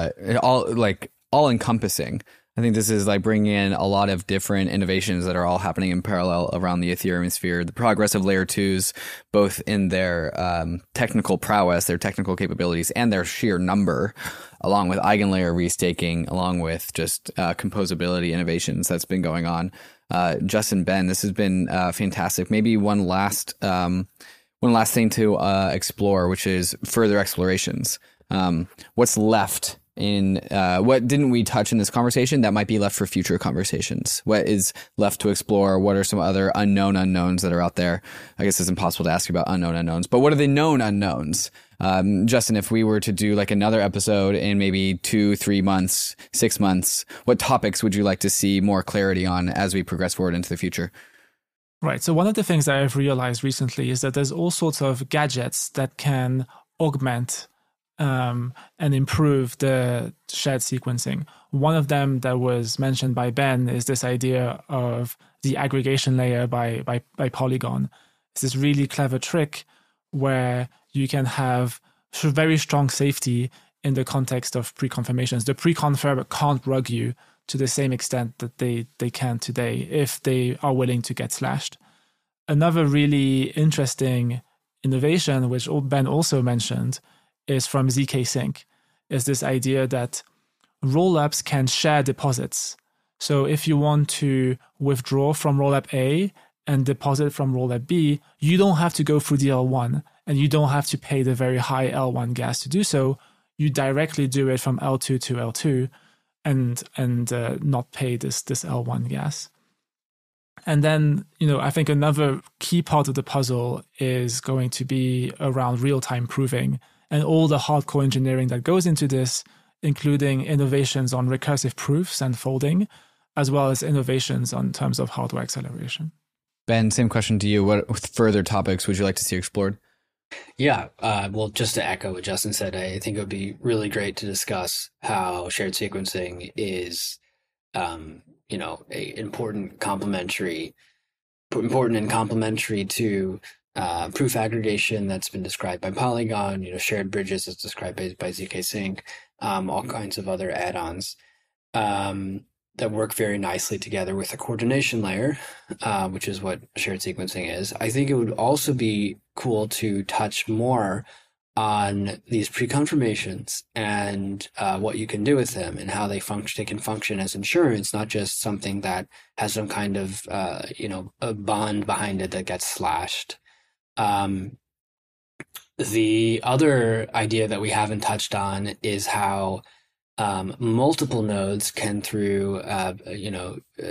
all encompassing. I think this is like bringing in a lot of different innovations that are all happening in parallel around the Ethereum sphere. The progress of layer 2s, both in their technical prowess, their technical capabilities, and their sheer number, along with eigenlayer restaking, along with just composability innovations that's been going on. Justin, Ben, this has been fantastic. Maybe one last thing to explore, which is further explorations. What's left in what didn't we touch in this conversation that might be left for future conversations? What is left to explore? What are some other unknown unknowns that are out there? I guess it's impossible to ask you about unknown unknowns, but what are the known unknowns? Justin, if we were to do like another episode in maybe 2, 3 months, 6 months, what topics would you like to see more clarity on as we progress forward into the future? Right. So one of the things that I've realized recently is that there's all sorts of gadgets that can augment and improve the shared sequencing. One of them that was mentioned by Ben is this idea of the aggregation layer by Polygon. It's this really clever trick where you can have very strong safety in the context of pre-confirmations. The pre-confirm can't rug you to the same extent that they can today if they are willing to get slashed. Another really interesting innovation, which Ben also mentioned, is from ZK Sync, is this idea that rollups can share deposits. So if you want to withdraw from rollup A and deposit from rollup B, you don't have to go through the L1 and you don't have to pay the very high L1 gas to do so. You directly do it from L2 to L2 and not pay this L1 gas. And then, I think another key part of the puzzle is going to be around real-time proving and all the hardcore engineering that goes into this, including innovations on recursive proofs and folding, as well as innovations on terms of hardware acceleration. Ben, same question to you. What further topics would you like to see explored? Yeah, well, just to echo what Justin said, I think it would be really great to discuss how shared sequencing is, important and complementary to proof aggregation that's been described by Polygon, shared bridges that's described by ZK Sync, all kinds of other add-ons that work very nicely together with a coordination layer, which is what shared sequencing is. I think it would also be cool to touch more on these pre-confirmations and what you can do with them and how they can function as insurance, not just something that has some kind of a bond behind it that gets slashed. The other idea that we haven't touched on is how multiple nodes can, through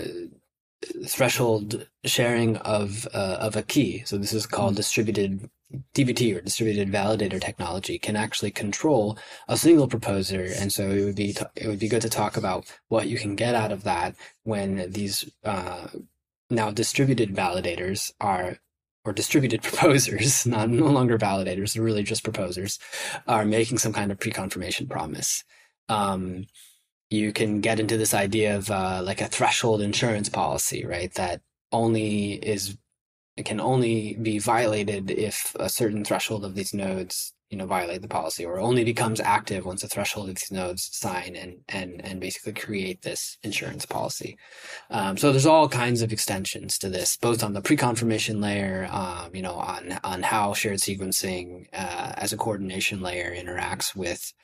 threshold sharing of a key. So this is called distributed DVT, or distributed validator technology, can actually control a single proposer. And so it would be good to talk about what you can get out of that when these now distributed validators or distributed proposers, no longer validators, they're really just proposers, are making some kind of pre-confirmation promise. You can get into this idea of like a threshold insurance policy, right? That it can only be violated if a certain threshold of these nodes, violate the policy, or only becomes active once a threshold of these nodes sign and basically create this insurance policy. So there's all kinds of extensions to this, both on the pre-confirmation layer, on how shared sequencing as a coordination layer interacts with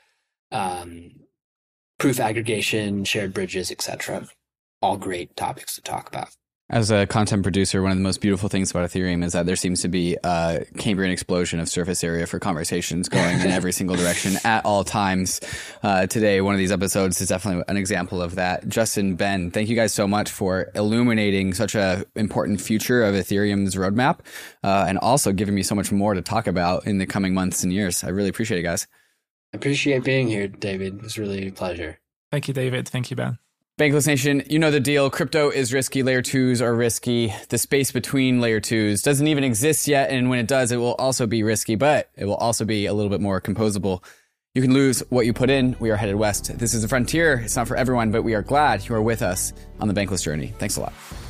proof aggregation, shared bridges, etc. All great topics to talk about. As a content producer, one of the most beautiful things about Ethereum is that there seems to be a Cambrian explosion of surface area for conversations going in every single direction at all times. Today, one of these episodes is definitely an example of that. Justin, Ben, thank you guys so much for illuminating such an important future of Ethereum's roadmap, and also giving me so much more to talk about in the coming months and years. I really appreciate it, guys. I appreciate being here, David. It was really a pleasure. Thank you, David. Thank you, Ben. Bankless Nation, you know the deal. Crypto is risky. Layer 2s are risky. The space between layer 2s doesn't even exist yet. And when it does, it will also be risky, but it will also be a little bit more composable. You can lose what you put in. We are headed west. This is the frontier. It's not for everyone, but we are glad you are with us on the Bankless journey. Thanks a lot.